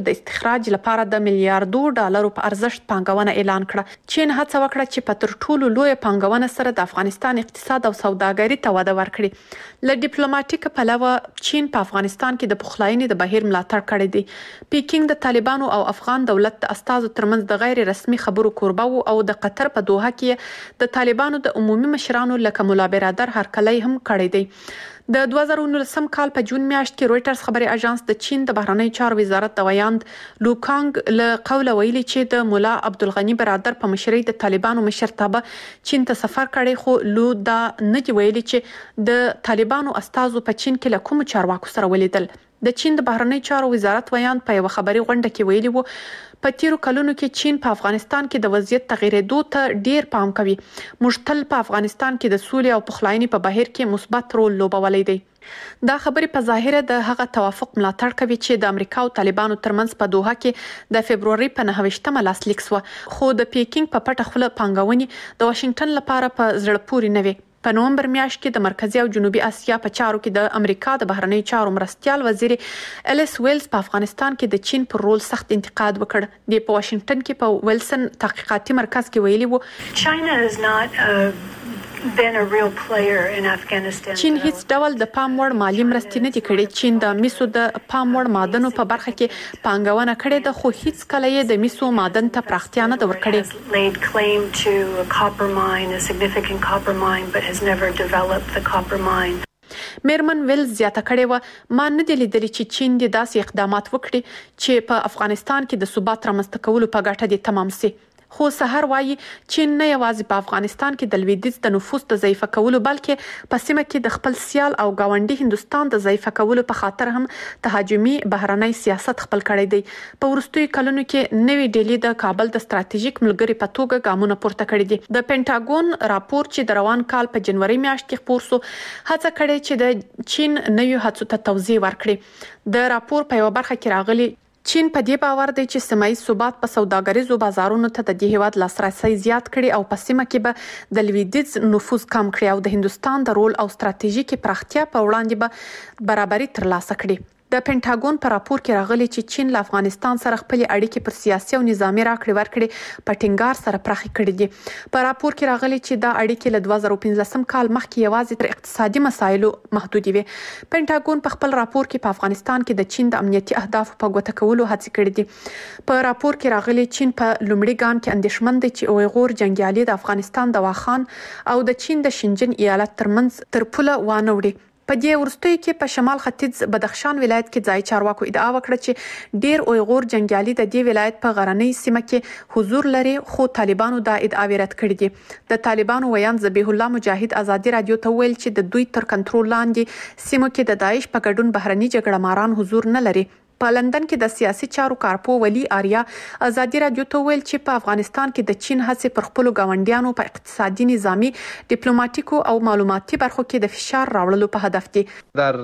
د استخراج لپاره د میلیارډو ډالرو په ارزښت پانګونه اعلان کړه. چین هڅه وکړه چې په تر ټولو لوی پانګونه سره د افغانستان اقتصاد او سوداګري ته وده ورکړي. له ډیپلوماټیک پلوه چین په افغانستان کې د پخلاینې د بهیر ملاتړ کړی دی. پیکینګ د طالبانو او افغان دولت د استازو ترمنځ د غیر رسمي خبرو کوربه وو او د قطر په دوحه کې د طالبانو د عمومي مشرانو لکه مولا برادر هرکلی هم کړی دی. د 2019 کال په جون میاشت کې رويټرز خبري اژانس د چین د بهرنی چارو وزارت د ویاند لوکانګ له قوله ویلي چې د مولا عبدالغنی برادر په مشرۍ د طالبانو مشرتابه چین ته سفر کړی، خو لو دا نه دی ویلي چې د طالبانو استازو په چین کې له کوم چارواکو سره ولیدل. د چین د بهرنی چارو وزارت ویاند په یو خبري غونډه کې ویلي وو په تیرو کلونو کې چین په افغانستان کې د وضعیت تغیرېدو ته ډیر پام کوي. موږ تل په افغانستان کې د سولې او پخلاینې په بهیر کې مثبت رول لوبولی دی. دا خبرې په ظاهره د هغه توافق ملاتړ کوي چې د امریکا او طالبانو ترمنځ په دوحه کې د فبروري په 9مه لاسلیک شو، خو د پیکینګ په پټه خوله پانګونې د واشنگټن لپاره په زړه پورې نه وي. په نومبر میاشت کې د مرکزی او جنوبي اسیا په چارو کې د امریکا د بهرنی چارو مرستيال وزیر الیس ویلز په افغانستان کې د چین پر رول سخت انتقاد وکړ. د په واشنگټن کې په ویلسن تحقیقاتي مرکز کې ویلي وو China is not been a real player in Afghanistan. چین هیڅ ډول د پام وړ مالی مرستې نه دي کړې. چین د میسو د پام وړ معدنو په برخه کې پانګونه کړې ده، خو هیڅ کله یې د میسو معدن ته پراختیا نه ده ورکړې. Laid claim to a copper mine, a significant copper mine, but has never developed the copper mine. میرمن ویلز زیاته کړې و ما نه دی لیدلی چې چین د داسې اقدامات وکړي چې په افغانستان کې د ثبات رامنځته کولو په ګټه دي تمام سي. خو سحر وایي چین نه یوازې په افغانستان کې د لویدیځ د نفوذ د ضعیف کولو بلکې په سیمه کې د خپل سیال او گاونډي هندستان د ضعیف کولو په خاطر هم تهاجمي بهرنی سیاست خپل کړی دی. په وروستیو کلونو کې نوې ډیلی د کابل د ستراتیژیک ملګری په توګه ګامونه پورته کړی دي. د پینټاګون راپور چې د روان کال په جنوري میاشت کې خپور شو هڅه کړې چې د چین نوې هڅو ته توضیح ورکړي. د راپور په یو برخه کې راغلي چین په دې باور دی چې سیمایي ثبات په سوداګریزو بازارونو ته د دې هیواد لاسرسي زیات کړي او په سیمه کې به د لویدیځ نفوذ کم کړي او د هندستان د رول او ستراتیژیکي پراختیا په وړاندې به برابرۍ ترلاسه کړي. د پینټاګون په راپور کې راغلي چې چین له افغانستان سره خپل اړیکې پر سیاسي او نظامی راکړې ورکړې په ټینګار سره پراخې کړې دي. په راپور کې راغلي چې دا اړیکې له 2015 کال مخکې یوازې تر اقتصادي مسایلو محدود وي. پینټاګون په خپل راپور کې په افغانستان کې د چین د امنیتي اهدافو په ګوته کولو هڅې کړې دي. په راپور کې راغلي چین په لومړي ګام کې اندېښمن دی چې اویغور جنگیالي د افغانستان د واخان او د چین د شینجن ایالت ترمنځ تر پوله وانه وړي. په دې وروستیو کې په شمال ختیځ بدخشان ولایت کې ځای چارواکو ادعا وکړه چې ډیر اویغور جنگیالي د دې ولایت په غرنۍ سیمه کې حضور لري، خو طالبانو دا ادعا رد کړې دي. د طالبانو ویاند ذبیح الله مجاهد ازادي رادیو ته ویل چې د دوی تر کنټرول لاندې سیمو کې د داعش په ګډون بهرني جګړه ماران حضور نه لري. په لندن کې د سیاسي چارو کارپو ولی آریا ازادي رادیو ته ویل چې په افغانستان کې د چین هڅې پر خپل گاونډیانو په اقتصادي، نظامی، ډیپلوماټیکو او معلوماتي برخو کې د فشار راوړلو په هدف دي. در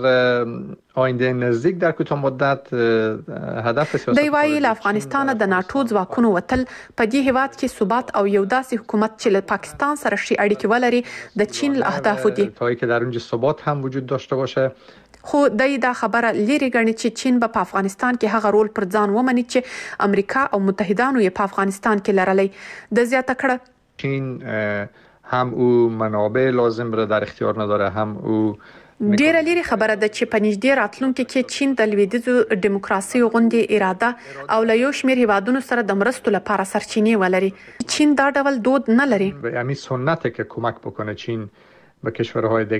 آینده نزدیک در کوتاه مدت هدف سیاست دی وايي له افغانستان د ناتو ځواکونو وتل په دې هیواد کې ثبات او یو داسې حکومت چې له پاکستان سره شي اړیکې ولري د چین له اهدافو دي. تا که در اونجا ثبات هم وجود داشته باشه. خو دا خبره لري غني چې چین په افغانستان کې هغه رول پر ځان ومني چې امریکا او متحدانو یې په افغانستان کې لرلې. د زیاته کړه چین هم او منابع لازم را در اختیار نداره، هم او ډیره لري خبره ده چې په نږدې راتلونکو کې چین د لویدیځو دیموکراسي غونډې اراده او له یو شمېر هیوادونو سره د مرستو لپاره سرچینې ولري. چین دا ډول دود نه لري. یعنی سنته که کمک بکنه چین به کشورهای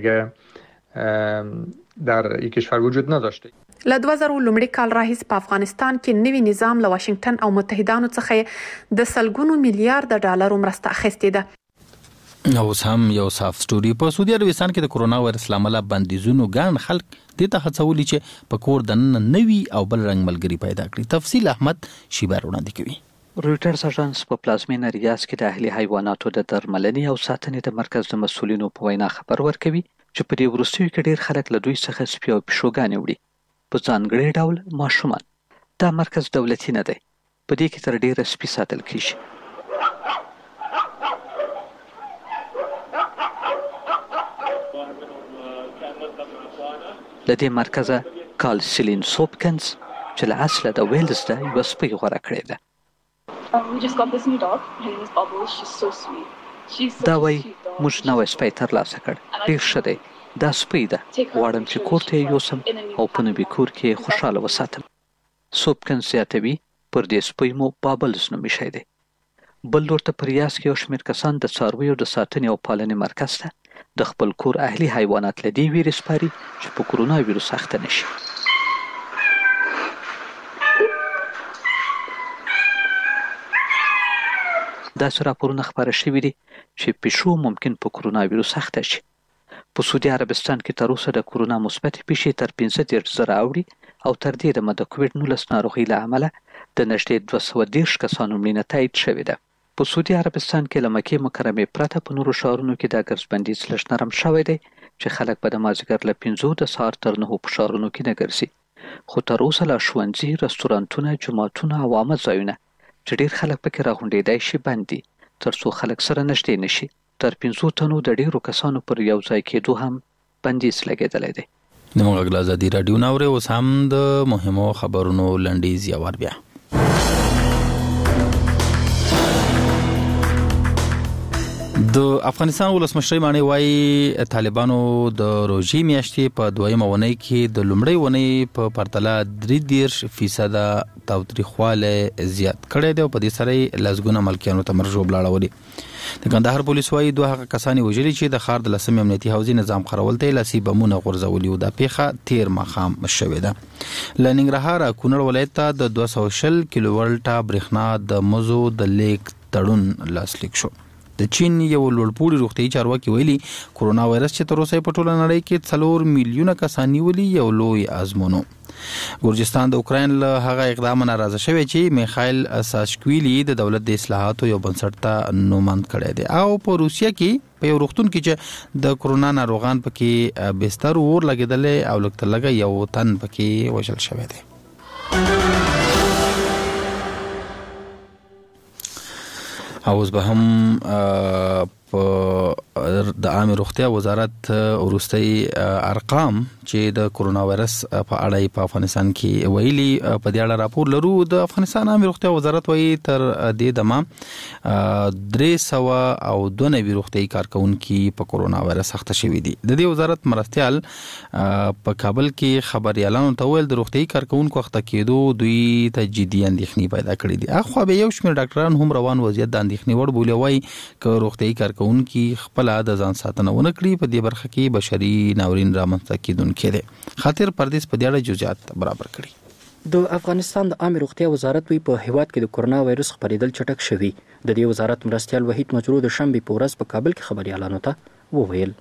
دیگه در این کشور وجود نداشته. له 2000 لومړي کال راهیس په افغانستان کې نوی نظام له واشنگټن او متحدانو څخه د سلګونو میلیارډ ډالرو مرسته اخیستې ده. اوس هم یو صاف سټوري په سعودي عربستان کې د کرونا وایرس لامل بندیزونو ګڼ خلک د ته هڅولي چې په کور د نوي او بل رنګ ملګری پیدا کړي. تفصیل احمد شیبر وړاندې کوي. رويټرز اژانس په پلازمینه ریاض کې د اهلي حیواناتو د درملنې او ساتنې د مرکز د مسؤلینو په وینا خبر ورکوي چې په دې وروستیو کې ډیر خلک له دوی څخه سپي او پیشوګانې وړي، په ځانګړي ډول ماشومان. دا مرکز دولتي نه دی، په دې کې تر ډیره سپي ساتل کیږي. له دې مرکزه کال سیلین سوپکنز چې له اصله د ویلز د یوه سپۍ غوره کړې ده. دا وایي موږ نوی سپی ترلاسه کړ، ډېر ښه دی، دا سپی ده، غواړم چې کور ته یې یوسم او په نوي کور کې یې خوشحاله وساتم. سوپکن زیاتوي پر دې سپی مو بابلز نوم ایښی دی. بل لور ته په ریاض کې یو شمېر کسان د څارویو د ساتنې او پالنې مرکز ته د خپل کور اهلي حیوانات له دې ویرې سپاري چې په کرونا ویروس اخته نه شي. داسې راپورونه خپاره شوي دي چې پیشو ممکن په کرونا ویروس اخته شي. په سعودي عربستان کې تر اوسه د کرونا مثبتې پیښې تر 15,000 اوړي او تر دې دمه د کووډ-19 ناروغۍ له امله د نږدې 230 کسانو مړینه تایید شوې ده. په سعودي عربستان کې له مکې مکرمې پرته په نورو ښارونو کې دا ګرځبندیز لږ نرم شوی دی چې خلک به د مازدیګر له 5 د سهار تر 9 په ښارونو کې نه ګرځي. خو تر اوسه لا ښوونځي، رستورانتونه، جوماتونه او عامه ځایونه چې ډېر خلک پکې راغونډېدای شي بند دي تر څو خلک سره نږدې نشي. تر 5 تنو د ډېرو کسانو پر یو ځای کېدو هم بندیز لګېدلی دی. د موږ غږ له ازادي راډیو نه اورئ. اوس هم د مهمو خبرونو لنډیز یوار بیا. د افغانستان ولسمشر مانی وایي طالبانو د روژې میاشتې په دویمه اونۍ کې د لومړۍ اونۍ په پرتله 33% تاوتریخوالی زیات کړی دی او په دې سره یې لسګونه ملکیانو ته مرجوب لاړولي. د کندهار پولیس وایي 2 هغه کسان وژلي چې د ښار د 10 امنیتي حوزې نظام خرول ته لاسي بمونه غورځولي او دا پیښه تیر ماښام شوې ده. له ننګرهار کونړ ولایت ته د 220 کیلو ولټه برېښنا د مزو د لیک تړون لاسلیک شو. د چین یو لوړپوړي روغتیايي چارواکي ویلي کرونا وایرس چې تر اوسه په ټوله نړۍ کې 4 میلیونه کسان نیولي یو لوی ازمونو. ګورجستان د اوکراین له هغه اقدام ناراضه شوی چې میخایل ساشکویلی د دولت د اصلاحاتو یو بنسټ ته نوماند کړی دی او په روسیه کې په یو روغتون کې چې د کرونا ناروغان پکې بستر اور لګیدلې او لکه یو تن پکې وژل شوی دی. اوس به هم د عامه روغتیا وزارت وروستي ارقام چې د کرونا وایرس په اړه په افغانستان کې ویلي په دې اړه راپور لرو. د افغانستان عامه روغتیا وزارت وایي تر دې دمه 392 روغتیايي کارکونکي په کرونا وایرس اخته شوي دي. د دې وزارت مرستيال په کابل کې خبريالانو ته ویل د روغتیايي کارکونکو اخته کېدو دوی ته جدي اندېښنې پیدا کړې دي. اخو به یو شمېر ډاکټران هم روان وضعیت د اندېښنې وړ بولي وایي ک روغتیايي کارکونکي خپل د ځان ساتنه ونه کړي په دې برخه کې بشري ناورین رامنځته کیدونکې دي. خاطر پردیس په دې اړه جزئیات برابر کړي. د افغانستان د عامه روغتیا وزارت وی په هیواد کې د کرونا وایرس خپرېدل چټک شوی. د دې وزارت مرستيال وحید مجرور د شنبه په ورځ په کابل کې خبريالانو ته وویل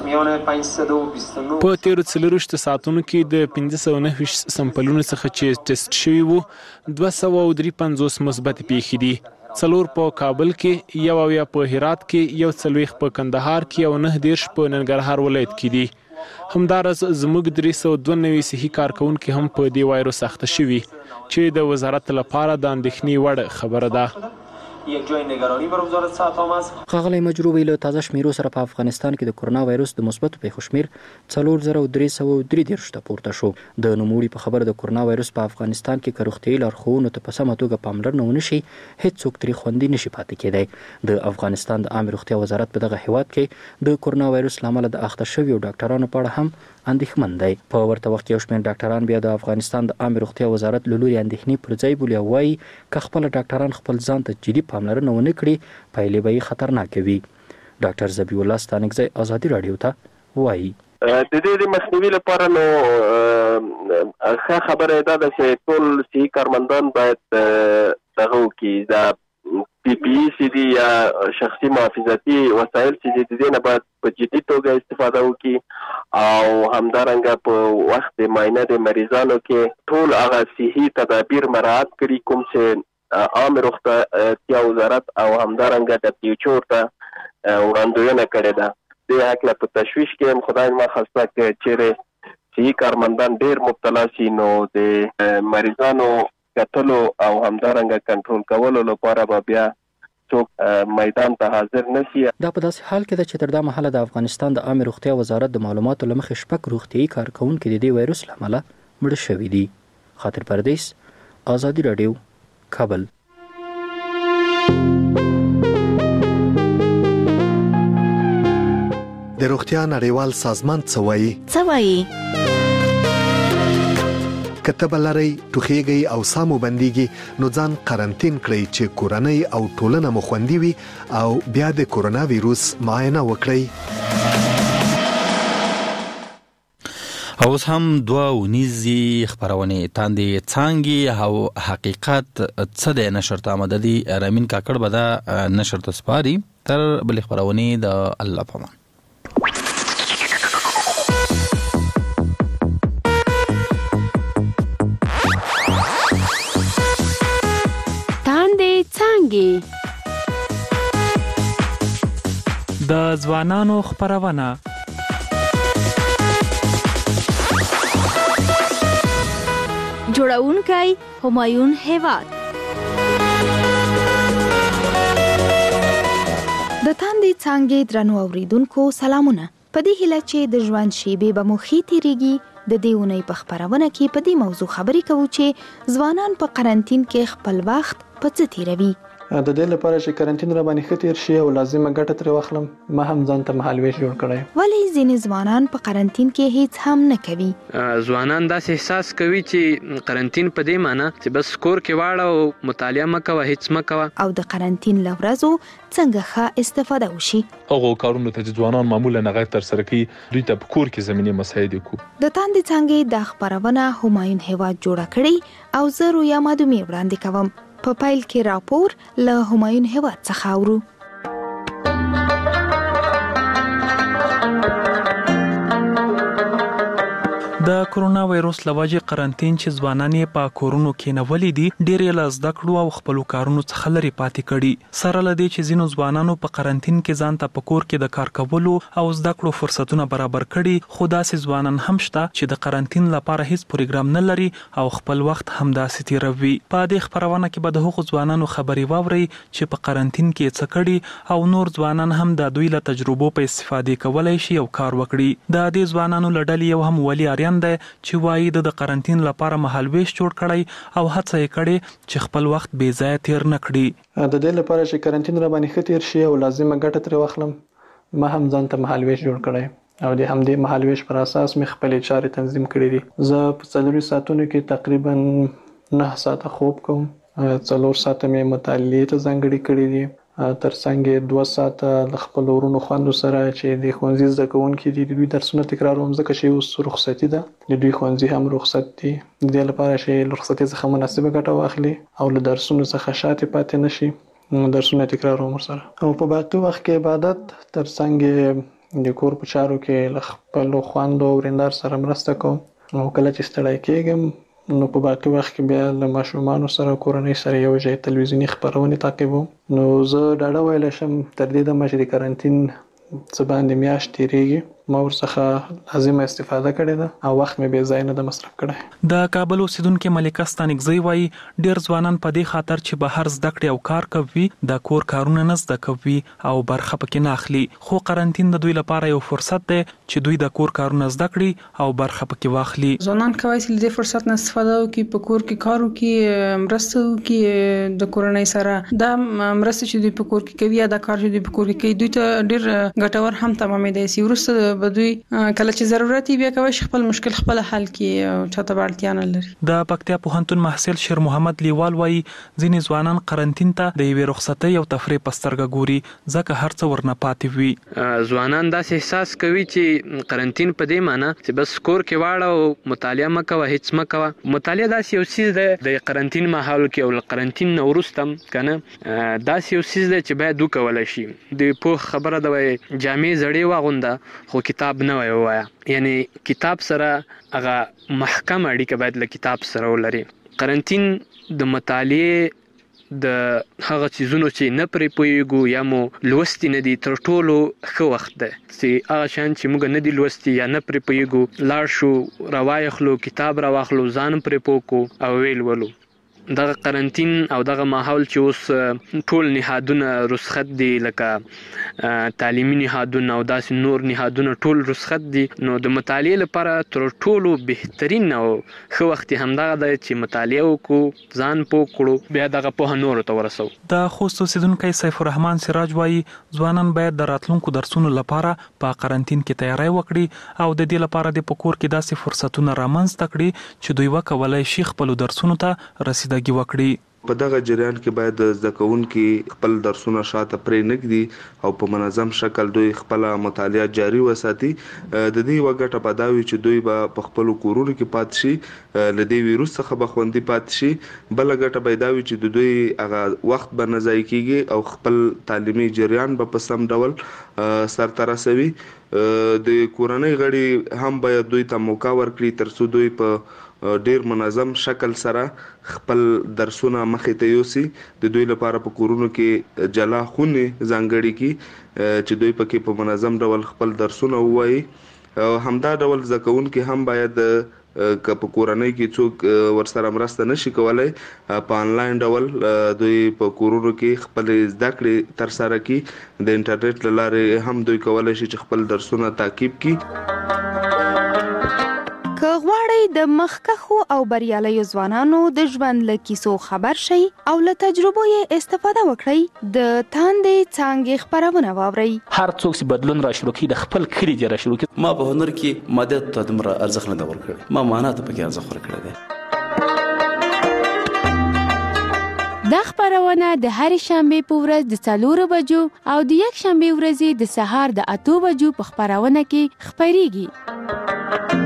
په 13 ساعتونو کې د 509 سمپلونو څخه چې ټیسټ شوي وو 253 مثبت پیښې دي. 4 په کابل کې، 1 په هرات کې، 1 په کندهار کې او 9 په ننګرهار ولایت کې دي. همدارس زموږ 392 صحي کارکونکي هم په دې وایرس اخته شوي چې د وزارت لپاره د اندېښنې وړ خبره ده. یک جای نگرانی بر وزارت صحت عامه است. خاغلی مجروبی له تازه شمیرو سره په افغانستان کې د کرونا وایرس د مثبت پیښو شمیر 4333 ته پورته شو. د نوموړي په خبره د کرونا وایرس په افغانستان کې کروختي لارښوونو ته په سمه توګه پاملرنه ونشي هیڅوک ترې خوندي نشي پاتې کېدای. د افغانستان د عامه روغتیا وزارت په دغه هیواد کې د کرونا وایرس لامل د اخته شویو ډاکټرانو په اړه هم اندېښمن دی. په ورته وخت کې یو شمېر ډاکټران بیا د افغانستان د عامه روغتیا وزارت له لوري اندېښنې پر ځای بولي او وایي که خپل ډاکټران خپل ځان ته جدي پاملرنه ونه کړي پایلې به یې خطرناکه وي. ډاکټر ذبیح الله ستانکزی ازادي راډیو ته وایي د دې مخنیوي لپاره نو ښه خبره ده چې ټول صحي کارمندان باید دغه وکړي د PPE چې دي یا شخصي محافظتي وسایل چې دي د دې نه باید په جدي توګه استفاده وکړي او همدارنګه په وخت د معاینه د مریضانو کې ټول هغه صحي تدابیر مراعات کړي کوم چې عامه روغتیا وزارت او همدارنګه د WHO ته وړاندوینه کړې ده. د حق په تشویش کې خدای ما خاصه کې چیرې صحي کارمندان ډېر مبتلا شي نو د مریضانو کتلو او همدارنګه کنټرول کولو لپاره به بیا څوک میدان ته حاضر نشي. دا په داسې حال کې ده چې تر دا مهاله د افغانستان د عامه روغتیا وزارت د معلوماتو له مخې 6 روغتیايي کارکونکي د دې وایرس له امله مړه شوي دي. خاطر پردیس آزادي رادیو کابل. د روغتیا نړیوال سازمان څه وایي؟ کتب لري ټوخیږي او سامو بنديږي نو ځان قرنټین کړئ چې کورنۍ او ټولنه مو خوندي وي او بیا د کرونا وایروس معاینه وکړئ. اوس هم دوه ونیزي خبرونه تاندې څانګي او حقیقت څه د نشر ته مددي رامین کاکړ بدا نشر ته سپاري تر بل خبرونه د الله پامان. د ځوانانو خبرونه جوړونکی همایون هیواد. د تاندې څانګې درنو اوریدونکو سلامونه. په دې هیله چې د ژوند شیبې به مو ښې تیریږي د دې اونۍ په خبرونه کې په دې موضوع خبرې کوو چې ځوانان په قرنټین کې خپل وخت په څه تیروي. د دې لپاره چې قرنټین را باندې ښه تیر شي او لازمه ګټه ترې واخلم ما هم ځان ته مهالویش جوړ کړی. ولې ځینې ځوانان په قرنټین کې هیڅ هم نه کوي؟ ځوانان داسې احساس کوي چې قرنټین په دې معنی چې بس کور کې واړه او مطالعه مکوه هیڅ مکوه. او د قرنټین له ورځو څنګه ښه استفاده وشي؟ هغه کارونه ته چې ځوانان معمولا هغه تر سره کوي دوی ته په کور کې زمینه مساعد کو. د تاندې څانګې د خبرونه همایون هیواد جوړه کړي او زه رویا مادومي وړاندې کوم. په پایل کې راپور له همایون هیواد څخه اورو. د کرونا وایروس لوجه قرنټین چې ځوانان یې په کورونو کې نولې دي ډېر له زده کړو او خپل کارونو څخه لري پاتې کړي. سره لدی چې زینو ځوانانو په قرنټین کې ځان ته په کور کې د کار کولو او زده کړو فرصتونه برابر کړي. خو داسې ځوانان هم شته چې د قرنټین لپاره هیڅ پروګرام نه لري او خپل وخت هم داسې تیروي. په دې خبرونه کې به د هغو ځوانانو خبري واوري چې په قرنټین کې څه کړي او نور ځوانان هم د دوی له تجربو په استفادې کولای شي او کار وکړي. د دې ځوانانو لړل یو هم ولی اریان دی چې وایي د قرنټین لپاره مهالویش جوړ کړی او هڅه یې کړې چې خپل وخت بې ځایه تیر نه کړي. د دې لپاره چې قرنټین را باندې ښه تیر شي او لازمه ګټه ترې واخلم ما هم ځان ته مهالویش جوړ کړی او د همدې مهالویش پر اساس مې خپلې چارې تنظیم کړې دي. زه په 4 ساعتونو کې تقریبا 9 ساعته خوب کوم، 4 ساعته مې مطالعې ته ځانګړي کړي دي، ترڅنګ 2 ساعته د خپل ورونو خوندو سره چې د ښوونځي زده کوونکي دي د دوی درسونه تکراروم ځکه چې اوس رخصتي ده، د دوی ښوونځي هم رخصت دي. د دې لپاره چې له رخصتي څخه مناسبه ګټه واخلي او له درسونو څخه شاته پاتې نشي درسونه تکراروم سره. او په باقي وخت کې عبادت ترڅنګ د کور په چارو کې له خپل خوندو او ورندار سره مرسته کوم او کله چې ستړی کېږم نو په باقي وخت کې بیا له ماشومانو سره کورنۍ سره یو ځای تلویزیونی خبرونه تعقیبوم. نو زه ډاډه ویلی شم تر دې دمه چې د قرنټین څه باندې میاشت تېرېږي ما ورڅخه لازمه استفاده کړې ده او وخت مې بې ځایه نه ده مصرف کړی. د کابل اوسیدونکې ملکه ستانکزی وایي ډېر ځوانان په دې خاطر چې بهر زده کړې او کار کوي د کور کارونه نه زده کوي او برخه پکې نه اخلي. خو قرنټین د دوی لپاره یو فرصت دی چې دوی د کور کارونه زده کړي او برخه پکې واخلي. ځوانان کولی شي د فرصت نه استفاده وکړي، په کور کې کار وکړي، مرسته وکړي د کورنۍ سره. دا مرسته چې دوی په کور کې کوي یا دا کار چې دوی په کور کې کوي دوی ته ډېر ګټور هم تمامېدای شي. وروسته به دوی کله چې ضرورت بیا کوي خپل مشکل خپل حل کړي او چاته اړتیا نه لري. د پکتیا پوهنتون محصل شیر محمد لیوال وایي ځینې ځوانان قرنټین ته د یوې رخصتۍ او تفریح په سترګه ګوري ځکه هر څه ورنه پاتې وي. ځوانان داسې احساس کوي چې قرنټین په دې معنی چې بس کور کې واړه او مطالعه مکوه هیڅ مکوه. مطالعه داسې یو څیز دی د قرنټین ماحول کې او قرنټین نه وروسته کنه داسې یو څیز دی چې باید وکولای شي. د پوه خبره ده وایي جامې زړې واغونده خو کتاب نه وایا، یعنی کتاب سره هغه محکم اړیکه باید له کتاب سره ولري. قرنټین د مطالعې د هغه چیزونو چې نه پرې پوهیږو یا مو لوستي نه دي تر ټولو ښه وخت دی چې هغه شیان چې موږ نه دي لوستي یا نه پرې پوهیږو لاړ شو راواخلو کتاب راواخلو ځان پرې پوه کړو او ویل ولو. دغه قرنطین او دغه ماحول چې اوس ټول نهادونه رخصت دي، لکه تعلیمي نهادونه او داسې نور نهادونه ټول رخصت دي، نو د مطالعې لپاره تر ټولو بهترین او ښه وخت همدغه دی چې مطالعه وکړو، ځان پوه کړو، بیا دغه پوهه نورو ته ورسو. د خوست اوسیدونکی سیف الرحمن سراج وایي ځوانان باید د راتلونکو درسونو لپاره په قرنطین کې تیاری وکړي او د دې لپاره د پکور کې داسې فرصتونه رامنځته کړي چې دوی وکولای شي خپل درسونو ته رسیدګي وکړي. په دغه جریان کې باید د زده کوونکي خپل درسونه شاته پرې نږدي او په منظم شکل دوی خپل مطالعه جاري وساتي. د دې وګټه په دا وي چې دوی په خپل کورونو کې پاتې شي، له دې ویروس څخه به خوندي پاتې شي. بل ګټه به دا وي چې د دوی هغه وخت به نه ضایع کیږي او خپل تعلیمي جریان به په سم ډول سرته رسوي. د کورنۍ غړي هم باید دوی ته موقع ورکړي ترڅو دوی په ډیر منظم شکل سره خپل درسونه مخې ته یوسي. د دوی لپاره په کورونو کې جلا خونې ځانګړي کی چې دوی پکې په منظم ډول خپل درسونه ووایي. همدا ډول زده کوونکي هم باید که په کورنۍ کې څوک ورسره مرسته نشي کولای، په انلاین ډول دوی په کورونو کې خپل زده کړې ترسره کړي. د انټرنیټ له لارې هم دوی کولای شي چې خپل درسونه تعقیب کړي. که غواړئ د مخکښو او بریالیو ځوانانو د ژوند له کیسو خبر شئ او له تجربو یې استفاده وکړئ، د تاندې څانګې خپرونه واورئ. هر څوک چې بدلون را شروع کړي د خپل کلي دې را شروع کړي. ما په هنر کې مادیات ته دومره ارزښت نه دی ورکړی، ما معنا ته پکې ارزښت ورکړی دی. دا خپرونه د هرې شنبې په ورځ د 4 بجو او د یک شنبې ورځې د سهار د 8 بجو په خپرونه کې خپریږي.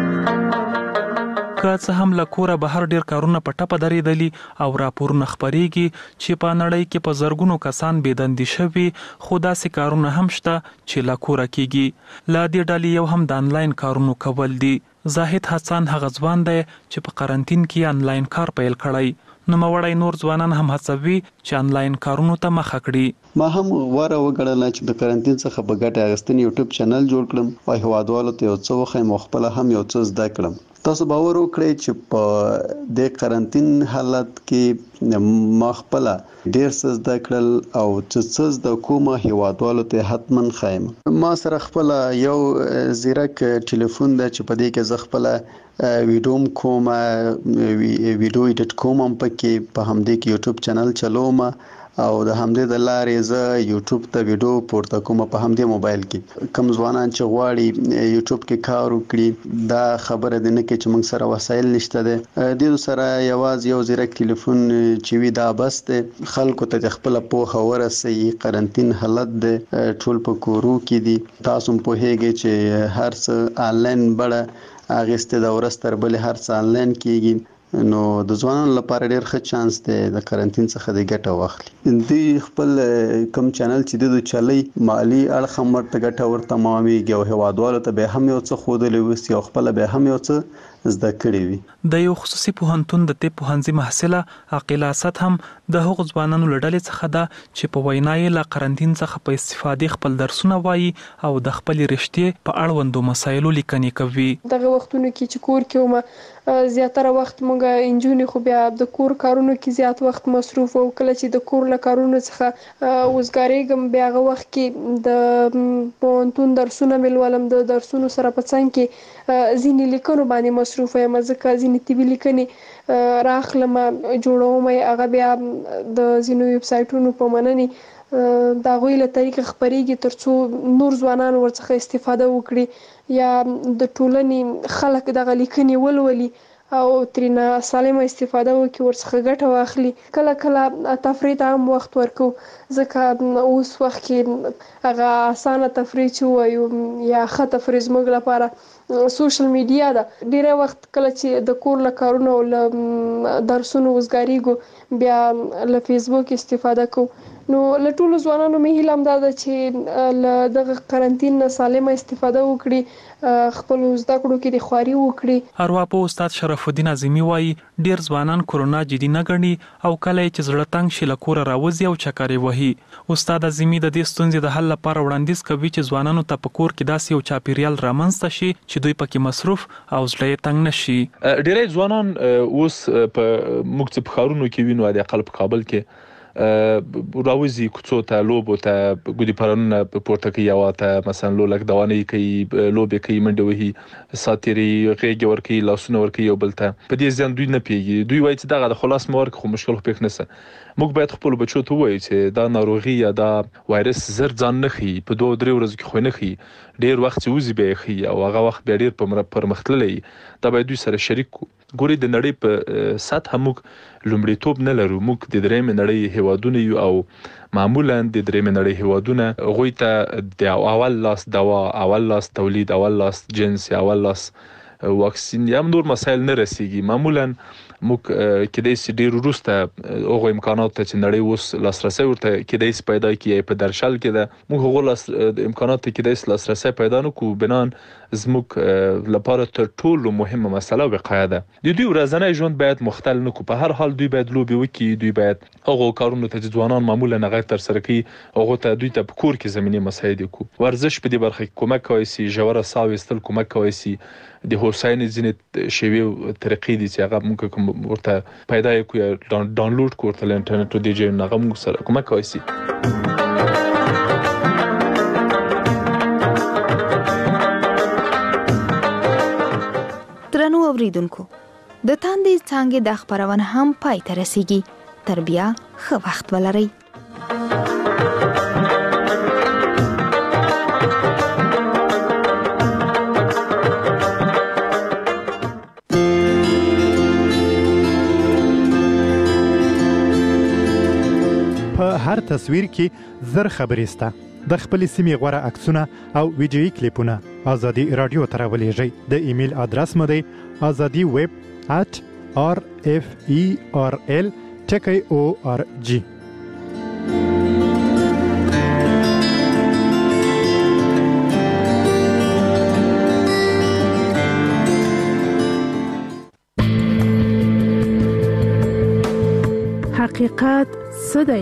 که څه هم له کوره بهر ډیر کارونه په ټپه درېدلي او راپورونه خپریږي چې په نړۍ کې په زرګونو کسان بېدندې شوي، خو داسې کارونه هم شته چې له کوره کیږي. له دې ډلې یو هم د انلاین کارونو کول دي. زاهد حسن هغه ځوان دی چې په قرنطین کې انلاین کار پیل کړی. نوموړی نور ځوانان هم هڅوي چې انلاین کارونو ته مخه کړي. ما هم غواره وګڼله چې د قرنطین څخه په ګټه اخیستنې یوټیوب چینل جوړ کړم او هیوادوالو ته یو څه وښیم او خپله هم یو څه زده کړم. تاسو باور وکړئ چې په د قرنطین حالت کې ما خپله ډیر څه زده کړل او څه زده کوم هیوادوالو ته حتما ښایم. ما سره خپله یو زیرک ټلیفون ده چې په دې کې زه خپله ویډیو کوم، ویډیو ایډیټ کوم، پکې په همدې کې یوټیوب چینل چلوم او د همدې د لارې زه یوټیوب ته ویډیو پورته کوم په همدې موبایل کې. کوم ځوانان چې غواړي یوټیوب کې کار وکړي، دا خبره ده نه کې چې موږ سره وسایل نشته ده. د سره یوازې یو زیرک ټلیفون چې وي دا بس ده. خلکو ته خپل پوهه ورسوي. قرنطین حالت ده، ټول په کورو کې دي. تاسو هم پوهیږئ چې هر څه آنلاین بڼه اغسته د ورځ تر بلې هر څه آنلاین کیږي. نو د ځوانانو لپاره ډیر ښه چانس دی د قرنطین څخه د ګټه واخلي. دوی خپل کم چینل چې د چلي مالی اړخ هم ورته ګټه ورته ماویږي او هیوادوالو ته به هم یو څه ښودلی وسي او خپل به هم یو څه زده کړي وي. د یو خصوصي پوهنتون د طب پوهنځي محصله عاقله اسد هم د هغو ځوانانو له ډلې څخه ده چې په وینا یې له قرنطین څخه په استفادې خپل درسونه وایي او د خپلې رشتې په اړوندو مسایلو لیکنې کوي. دغه وختونو کې چې کور کې وم زیاتره وخت موږ انجونې خو بیا د کور کارونو کې زیات وخت مصروف او کله چې د کور له کارونو څخه وزګارېږم بیا هغه وخت کې د پوهنتون درسونه مې لولم. د درسونو سره په څنګ کې ځینې لیکنو باندې مصروف یم، ځکه ځینې طبي لیکنې راخلم جوړوم، هغه بیا د ځینو ویب سایټونو په مننې د هغوی له طریقه خپریږي ترڅو نور ځوانان ورڅخه استفاده وکړي یا د ټولنې خلک دغه لیکنې ولولي او ترېنه سالمه استفاده وکړي، ورڅخه ګټه واخلي. کله کله تفریح ته هم وخت ورکو، ځکه اوس وخت کې هغه اسانه تفریح چې ووایو یا ښه تفریح زموږ لپاره سوشل میډیا ده. ډیری وخت کله چې د کور له کارونو او له درسونو وزګارېږو بیا له فیسبوک استفاده کوو. نو له ټولو ځوانانو مې هیله همدا ده چې له دغه قرنطین نه سالمه استفاده وکړي، خپل زده کړو کې د خواري وکړي. ارواپوه استاد شرف الدین اعظمي وایي ډیر ځوانان کورونا جدي نه ګڼي او کله چې زړه تنګ شي له کوره راوځي او چکرې وهي. استاد اعظمي د دې ستونزې د حل لپاره وړاندیز کوي چې ځوانانو ته په کور کې داسې یو چاپیریال رامنځته شي چې دوی پکې مصروف او زړه یې تنګ نشي. ډیری ځوانان اوس په موږ چې په ښارونو کې وینو د اقل په کابل کې راوځي کوڅو ته لوبو ته ګودي پرانونه پورته کوي او ته مثلا لولک دوانې کوي، لوبې کوي، منډه وهي، ساتيري غېږ ورکوي، لاسونه ورکوي یو بل ته. په دې ځان دوی نه پیږي، دوی وایي چې دغه د خلاص مورک خو مشکل خو پېښ نسه. موږ باید خپل بچو ته وایو چې دا ناروغي یا دا وایرس زر ځان نه خي، په 2-3 ورځو کې خو نه خي، ډیر وخت چې وزي به خي او هغه وخت به ډیر پر مختللي. دا باید دوی سره شریک ګوري. د نړۍ په سطح موږ لومړیتوب نه لرو، موږ د درېم نړۍ هیوادونه یو او معمولا د درېم نړۍ هیوادونه غوي ته د اول لاس دوا، اول لاس تولید، اول لاس جنس، اول لاس واکسین یا نور مسایل نه رسیږي. معمولا موږ کېدای شي ډیر وروسته هغه امکانات ته چې نړۍ اوس لاسرسي ورته کېدای شي پیدا کړي په درشل کې ده، موږ هغه امکانات ته کېدای شي لاسرسي پیدا نکړو. بنان زموږ لپاره تر ټولو مهمه مسله وقایه ده. د دوی ورځنی ژوند باید مختل نکړو. په هر حال دوی باید لوبي وکړي، دوی باید هغه کارونه ته چې ځوانان معمولا هغه تر سره کوي هغه ته دوی ته په کور کې زمينه مساعد وکړو. ورزش په دې برخه کې کومک کوي سي، ژوره ساه وستل کومک کوي سي. د حسین ځینې شوی طریقې دي چې هغه موږ ورته پیدا کوي، ډاونلوډ کوو ورته له انټرنیټ دی چې هغه موږ سره کومک کوي سي. درنو اوریدونکو، د تاندې څنګه د خبرونه هم پای ته رسیږي. تر بیا ښه وخت ولرئ. هر تصویر کې زر خبرې سته. د خپل سیمې غوره عکسونه او ویډیويي کلیپونه ازادي رادیو ته راولېږئ. د ایمیل ادرس مو دی azadi@referl.org. حقیقت څه دی؟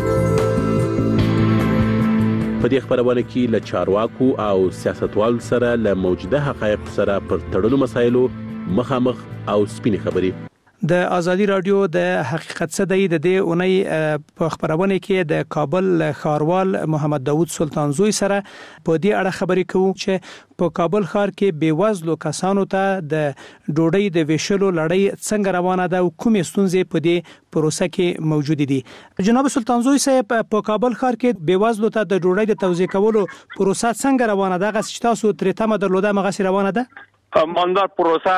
په دې خبرونه کې له چارواکو او سیاستوالو سره له موجوده حقایقو سره پر تړلو مسایلو مخامخ او سپینې خبرې. د ازادي رادیو د حقیقت څه دی د دې اونۍ په خبرونه کې د کابل ښاروال محمد داوود سلطانزوی سره په دې اړه خبرې کوو چې په کابل ښار کې بیوزلو کسانو ته د ډوډۍ د ویشلو لړۍ څنګه روانه ده او کومې ستونزې په دې پروسه کې موجود دي. جناب سلطانزوی صاحب، په کابل ښار کې بیوزلو ته د ډوډۍ د توزیع کولو پروسه څنګه روانه ده؟ هغه چې تاسو ترې تمه درلوده هغه روانه ده؟ ماندار پروسه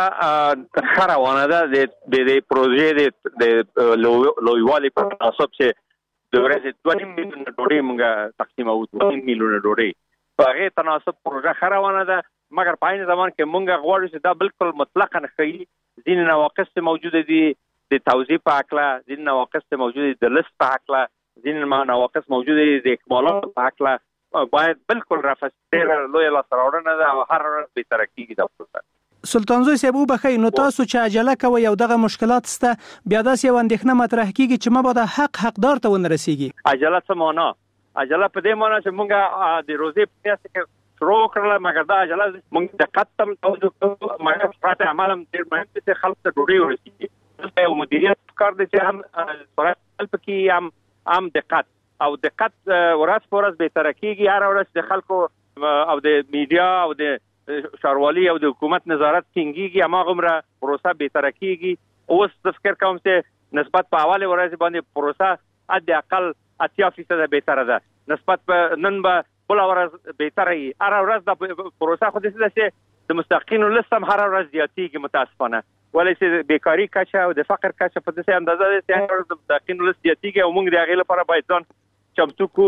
روانه ده. د پروژې د لویوالي په تناسب چې د ورځې 2.5 میلیون ډوډۍ موږ تقسیموو، 2 میلیون ډوډۍ په هغه تناسب پروژه روانه ده. مګر په عین زمان کې موږ غواړو چې دا بالکل مطلقاً خي ځینې نواقص موجود دي د توزیع په حق له، ځینې نواقص موجود دي د لیست په حق له، ځینې نواقص موجود دي د اکمالات په حق له. باید بالکل رافستر لوی لاسراوړنه ده او هر ورځ به ترقیږي د پروسه. سلطانزوی صاحب وبخښئ، نو تاسو چې عجله کوئ او دغه مشکلات سته، بیا داسې یو اندېښنه مطرح کیږي چې مبادا حقدار ته ونه رسیږي. عجله څه معنا؟ عجله په دې معنا چې مونږه د روزي په سیاست کې شروع کړل، مګر دا عجله مونږ د قطم توجه مګر پراته عملم ډېر مهم چې خلک ته ډوډۍ ورسیږي. یو مدیریت کار دی چې هم سرعت پکې هم دقت او دقت ورځ په ورځ به ترقیږي. هر ورځ د خلکو او د میډیا او د ښاروالي او د حکومت نظارت ټینګیږي، هماغومره پروسه به ترقیږي. اوس فکر کوم چې نسبت په اوله ورځ باندې پروسه حد اقل 80% بهتره ده، نسبت په نن به بل ورځ بهتره وي. هر ورځ د پروسه خو دې چې د مستحقینو لیست هم هر ورځ زیاتیږي متاسفانه، ولې چې بیکاری کچه او د فقر کچه په دې اندازه ده چې هر ورځ د مستحقینو لیست زیاتیږي او موږ د هغې لپاره باید ځان چمتو کو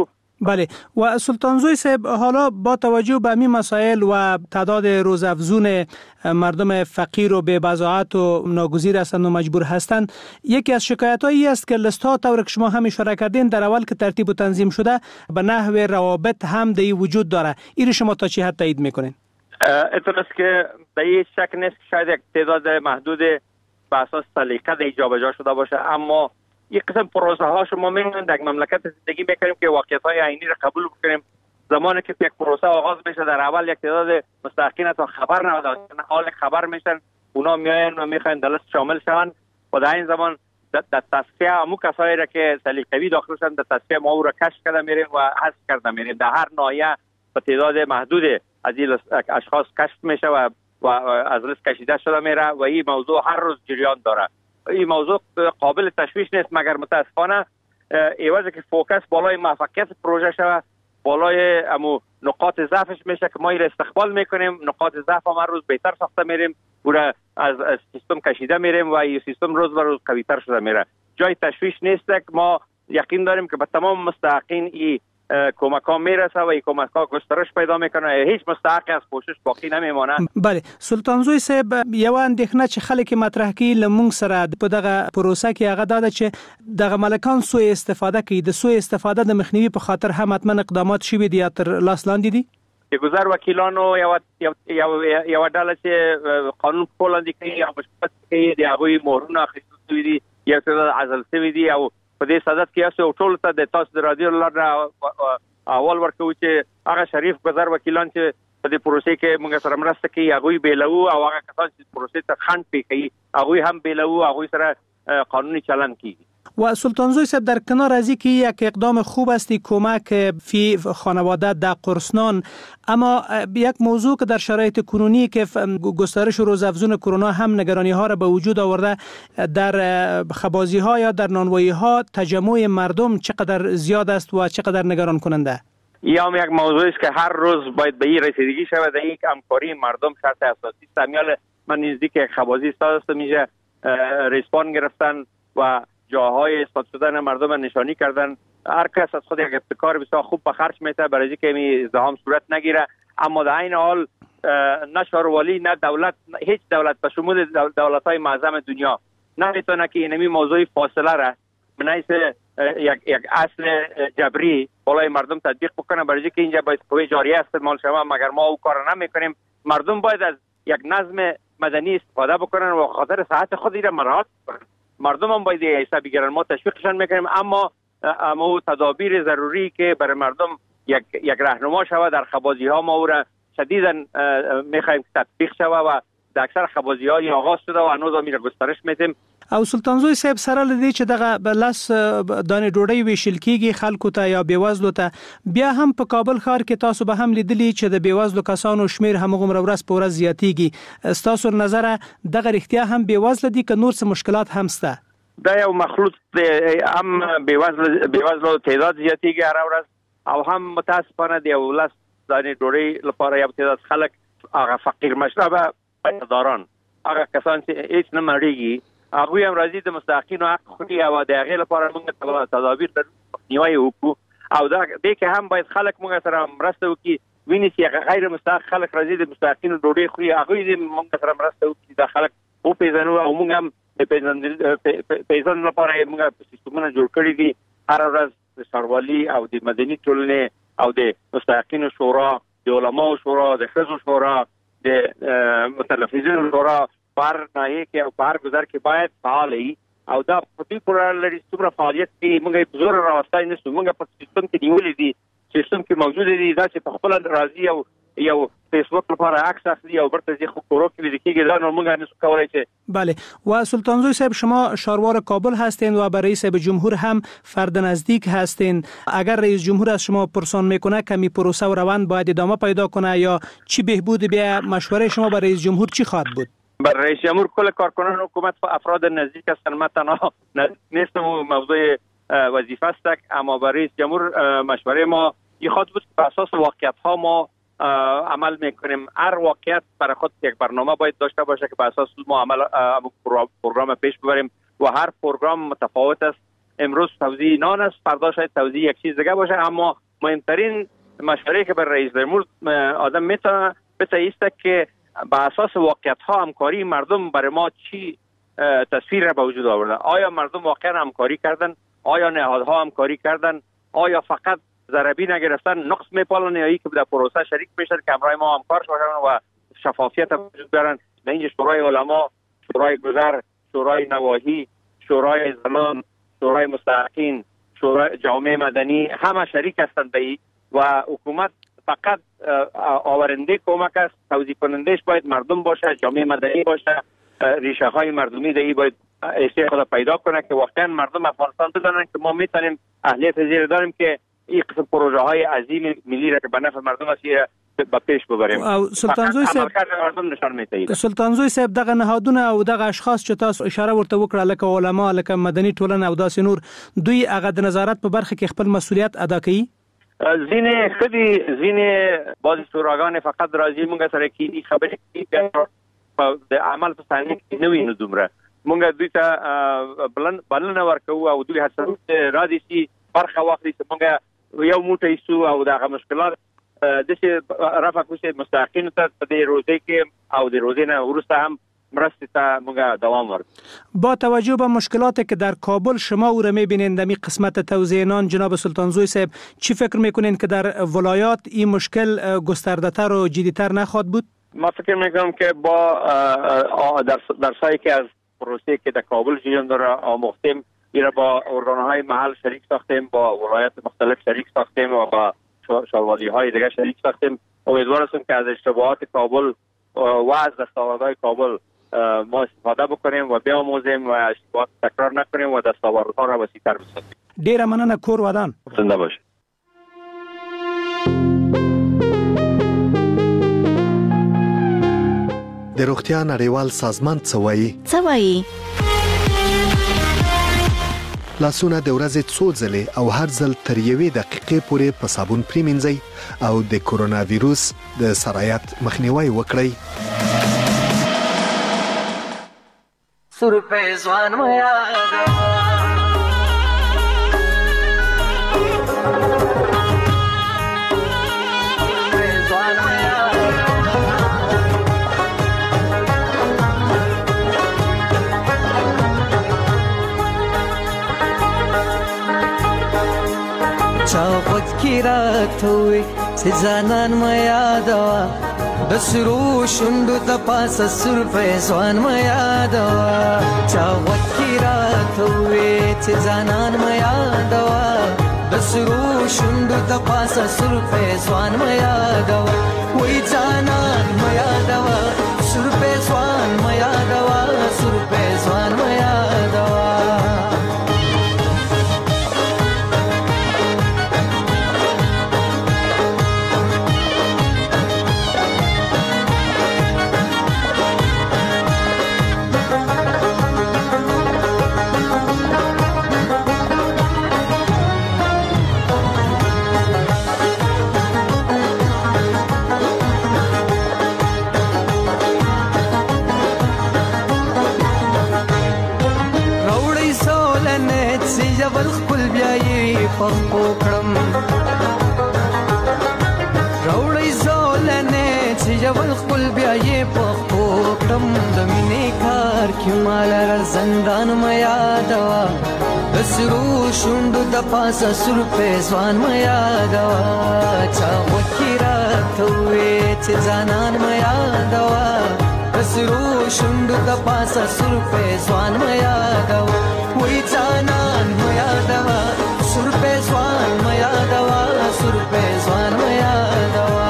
بله و سلطانزوی صاحب حالا با توجه به همین مسائل و تعداد روزافزون مردم فقیر و بی‌بضاعت و ناگزیر هستند و مجبور هستند، یکی از شکایت‌هایی است که لست‌ها طور که شما هم اشاره کردین در اول که ترتیب و تنظیم شده به نحو روابط هم دی وجود داره. این شما تا چه حد تایید میکنین؟ اطلاع است که به هیچ شک نیست که شاید یک تعداد محدود به اساس سلیقه دی جابجا شده باشه، اما یک قسم پروسه ها شما می‌بینید در مملکت زندگی می‌کنیم که واقعیت‌های عینی را قبول بکنیم. زمانی که یک پروسه آغاز بشه در اول یک تعداد مستحقین تا خبر نداشتن، حال خبر میشن، اونا میاین و میخواین در لیست شامل شون و در این زمان در تصفیه همون کسایی را که سلیقه‌ای داخل شدن در تصفیه ما او را کشف کرده میریم و حذف کرده میریم. در هر ناحیه به تعداد محدود از این اشخاص کشف میشه و از لیست کشیده شده میره و این موضوع هر روز جریان داره. این موضوع قابل تشویش نیست، مگر متاسفانه ایوازه که فوکس بالای موفقیت پروژه شود، بالای امو نقاط ضعفش میشه که ما این استقبال میکنیم، نقاط ضعف هم هر روز بهتر ساخته میریم، او را از سیستم کشیده میریم و این سیستم روز به روز قوی‌تر شده میره. جای تشویش نیست که ما یقین داریم که به تمام مستحقین این کمک ها میرسه و این کمک ها گسترش پیدا میکنه، هیچ مستحق از کوشش باقی نمیمانه. بله سلطانزوی صاحب یو اندېښنه چې خلک مطرح کوي لمونږ سره په دغه پروسه کې هغه دا چې دغه ملکان سوء استفاده کوي، د سوء استفاده د مخنیوي په خاطر هم حتما اقدامات شوي دي یا تر لاس لاندې دي. د گذر وکیلانو یو ډله چې قانون په وړاندې کوي یا مشکل کوي د هغوی مهرونه اخیستل شوي دي، یو تعداد عزل شوي دي او په دې صدد کې یو ټول ته د تاسو د رادیو لاره اول ورکوي چې هغه شریف گذر وکیلان چې په دې پروسې کې موږ سره مرسته کوي هغوی بیلو او هغه کسان چې پروسې ته خنډ پی کوي هغوی هم بیلو، هغوی سره قانونی چلند کیږي. و سلطانزوی صاحب در کنار از اینکه یک اقدام خوب است کمک فی خانواده در قرصنان، اما یک موضوع که در شرایط کنونی که گسترش روزافزون کرونا هم نگرانی ها را به وجود آورده، در خبازی ها یا در نانوایی ها تجمع مردم چقدر زیاد است و چقدر نگران کننده؟ یا هم یک موضوع است که هر روز باید به این رسیدگی شود، در یک همکاری مردم شرط اساسی است. میال من نزدیک خبازی استاد میشه ریسپان گرفتن و جاهای اثبات شدن مردم نشانی کردن. هر کس از خود یک ابتکار بسیار خوب به خرج میته برای اینکه می ازدحام صورت نگیره، اما در این حال نه شاروالی نه دولت، هیچ دولت به شمول دولت‌های معظم دنیا نمیتونه که اینمی موضوع فاصله را به حیث یک اصل جبری بالای مردم تطبیق بکنه، برای اینکه اینجا باید قوه جاریه استعمال شود، مگر ما او کار نمیکنیم. مردم باید از یک نظم مدنی استفاده بکنن و خاطر صحت خود را مراعات کنن. مردم هم باید حسابی گیرن، ما تشویقشان میکنیم، اما تدابیر ضروری که برای مردم یک راهنما شود در خبازی ها ما او را شدیداً میخوایم تطبیق شود و در اکثر خبازی ها آغاز شده و هنوز هم گسترش میدیم. او سلطانزوی صاحب سره لدی چې دغه بلس دانه ډوډۍ ویشل کیږي خلکو ته یا بیوزلو ته، بیا هم په کابل ښار کې تاسو به هم لیدلی چې د بیوزلو کسانو شمیر همغومره ورځ په ورځ زیاتیږي. ستاسو نظر دغه رښتیا هم بیوزل دي که نور څه مشکلات هم شته؟ دا یو مخلوط هم بیوزلو تعداد زیاتیږي هر ورځ او هم متاسفانه د یو لس دانه ډوډۍ لپاره یو تعداد خلک هغه فقیر مشربه پیسه‌داران، هغه کسان چې هیڅ نه مړیږي، هغوی هم راځي د مستحقینو حق خوري او د هغې لپاره موږ تدابیر نیوی وکړو او دې کې هم باید خلک موږ سره مرسته وکړي. ویني چې غیر مستحق خلک راځي د مستحقینو ډوډۍ خوري، هغوی دې موږ سره مرسته وکړي د خلک وپېژنو او موږ هم د پیژندنې لپاره موږ سیستمونه جوړ کړي دي. هر ورځ د ښاروالي او د مدني ټولنې او د مستحقینو شورا، د علماو شورا، د ښځو شورا، د متلفظینو شورا پر ناحیه کې او پر گذر کې باید فعال وي او دا په دې پورې لري څومره فعالیت کې موږ په زور راوستای نه شو. موږ په سیستم کې نیولې دي، سیستم کې موجود دي، دا چې په خپل راځي او یو فیسبوک لپاره عکس اخلي او برته ځي خو کورو کې لیکيږي، دا نو موږ نه کولای چې. بله و سلطانزوی صاحب شما شاروار کابل هستین و برای رئیس جمهور هم فرد نزدیک هستین. اگر رئیس جمهور از شما پرسان میکنه کمی پروسه و روند باید ادامه پیدا کنه یا چی بهبود بیا مشوره شما برای رئیس جمهور چی خواهد بود؟ بر رئیس جمهور کل کارکنان حکومت و افراد نزدیک هستند، من تنها نیستم موضوع وظیفه است، اما بر رئیس جمهور مشوره ما خواهد بود که بر اساس واقعیت ها ما عمل میکنیم. هر واقعیت برای خود یک برنامه باید داشته باشه که بر اساس ما عمل پروگرام پیش ببریم و هر پروگرام متفاوت است. امروز توزیع نان است، فردا شاید توزیع یک چیز دیگه باشه، اما مهمترین مشوره که بر رئیس جمهور آدم میتونه بتایسته که به اساس واقعیت ها همکاری مردم برای ما چی تصویر را به وجود آورده. آیا مردم واقعا همکاری کردن؟ آیا نهادها همکاری کردن؟ آیا فقط ضربی نگرفتن نقص میپالن یا اینکه در پروسه شریک میشن که همراه ما همکار شدن و شفافیت وجود بیارن؟ نه اینجا شورای علما، شورای گذر، شورای نواحی، شورای زنان، شورای مستحقین، شورای جامعه مدنی همه شریک هستند به و حکومت فقط آورنده کمک است. توزیع کنندش باید مردم باشه، جامعه مدنی باشه، ریشه های مردمی دهی باید ایسته خود پیدا کنه که واقعا مردم افغانستان بدانند که ما میتونیم اهلیت زیر داریم که این قسم پروژه های عظیم ملی را که به نفع مردم است به پیش ببریم. سلطانزوی صاحب دغه نهادونه او دغه اشخاص چې تاسو اشاره ورته وکړه لکه علما، لکه مدني ټولنه او داسې نور، دوی هغه د نظارت په برخه کې خپل مسؤلیت ادا کوي؟ زین خدي زین بعض شوراګان فقط راځي مونږ سره کینی خبرې کوي د عمل په ثانیه کې نه وینو دومره. مونږ دوی ته بلنه ورکوو او دوی هڅه راځي چې برخه واخلي چې مونږ یو موټی سو او دغه مشکلات د رفع کوشش مستحقین ته د روزي کې او د روزي نه ورسته هم مرسته ته مونږ دوام ورکړو. با توجه به مشکلاتی که در کابل شما او را می‌بینید در قسمت توزیع نان، جناب سلطانزوی صاحب چی فکر می‌کنین که در ولایات این مشکل گسترده‌تر و جدی‌تر نخواهد بود؟ ما فکر می‌کنم که با در سایه که از پروسه که در کابل جریان داره آموختیم، این را با ارگان‌های محل شریک ساختیم، با ولایات مختلف شریک ساختیم و با شاروادی‌های دیگه شریک ساختیم. امیدوار هستم که از اشتباهات کابل و از دستاوردهای کابل ما استفاده بکنیم و بیاموزیم و اشتباهات تکرار نکنیم و دستاوردها را وسیع‌تر بسازیم. ډیره مننه کور ودان. زنده باشید. د روغتیا نړیوال سازمان څه وایي؟ لاسونه د ورځې څو ځلې او هر ځل تر یوې دقیقې پورې په صابون پریمنځئ او د کورونا ویروس د سرایت مخنیوي وکړئ. سرپه ځوان مې یاد چاوت کی رات ہوئی سزانان ما یادوا بسرو شندو تپاس سرپه ځوان ما یادوا چاوت کی رات ہوئی سزانان ما یادوا بسرو شندو تپاس سرپه ځوان ما یادوا وای ځانان ما یادوا سرپه ځوان ما یادوا سرپه ځوان ما یادوا پخپو کړم راوړی زولنه چې جبل خپل بیا یې پخپو کړم د مینې کار کې مال زندان ما یادوا بسرو شوند د پاسه سر په ځوان ما یادوا چا وکیرا ته چې ځانان ما یادوا بسرو شوند د پاسه سر په ځوان ما یادوا وای ځانان ما یادوا سر په ځوان ما یادوا سر په ځوان ما یادوا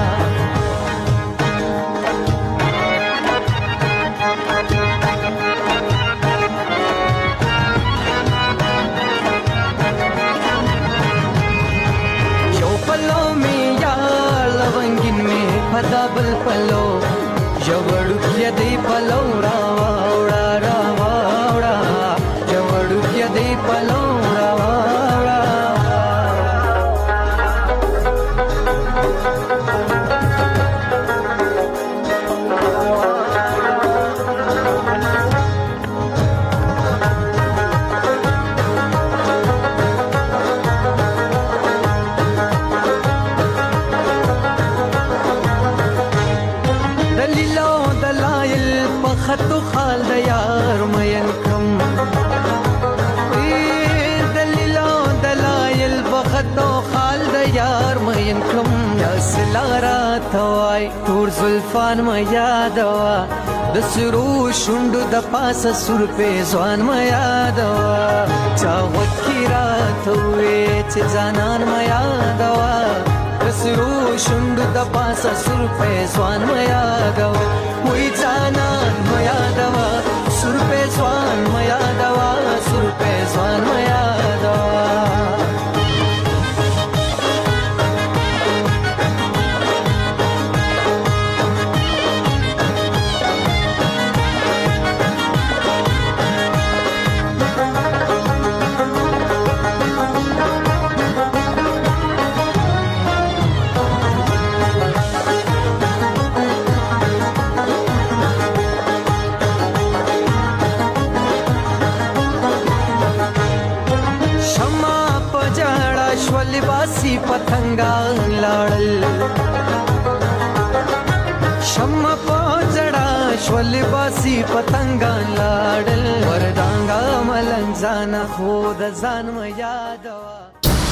یو پلو می یا لونګین می پدا بل پلو جوړو کې دی پلو راوړا راوړا جوړو کې دی پلو خلعت او خال د یار مین کړم یا سلارا توای تور زلفان ما یادوا د سرو شوندو د پاسه سر په ځوان ما یادوا چا وکیرا توې چې ځانان ما یادوا د سرو شوندو د پاسه سر په ځوان ما یادوا وې ځانان ما یادوا سر په ځوان ما یادوا سر په ځوان ما یادوا लिबासी पतंगा लाड़ल शम्मा पजड़ा श्वलिबासी पतंगा लाड़ल वरदांगा मलंजाना खुद जान में यादवा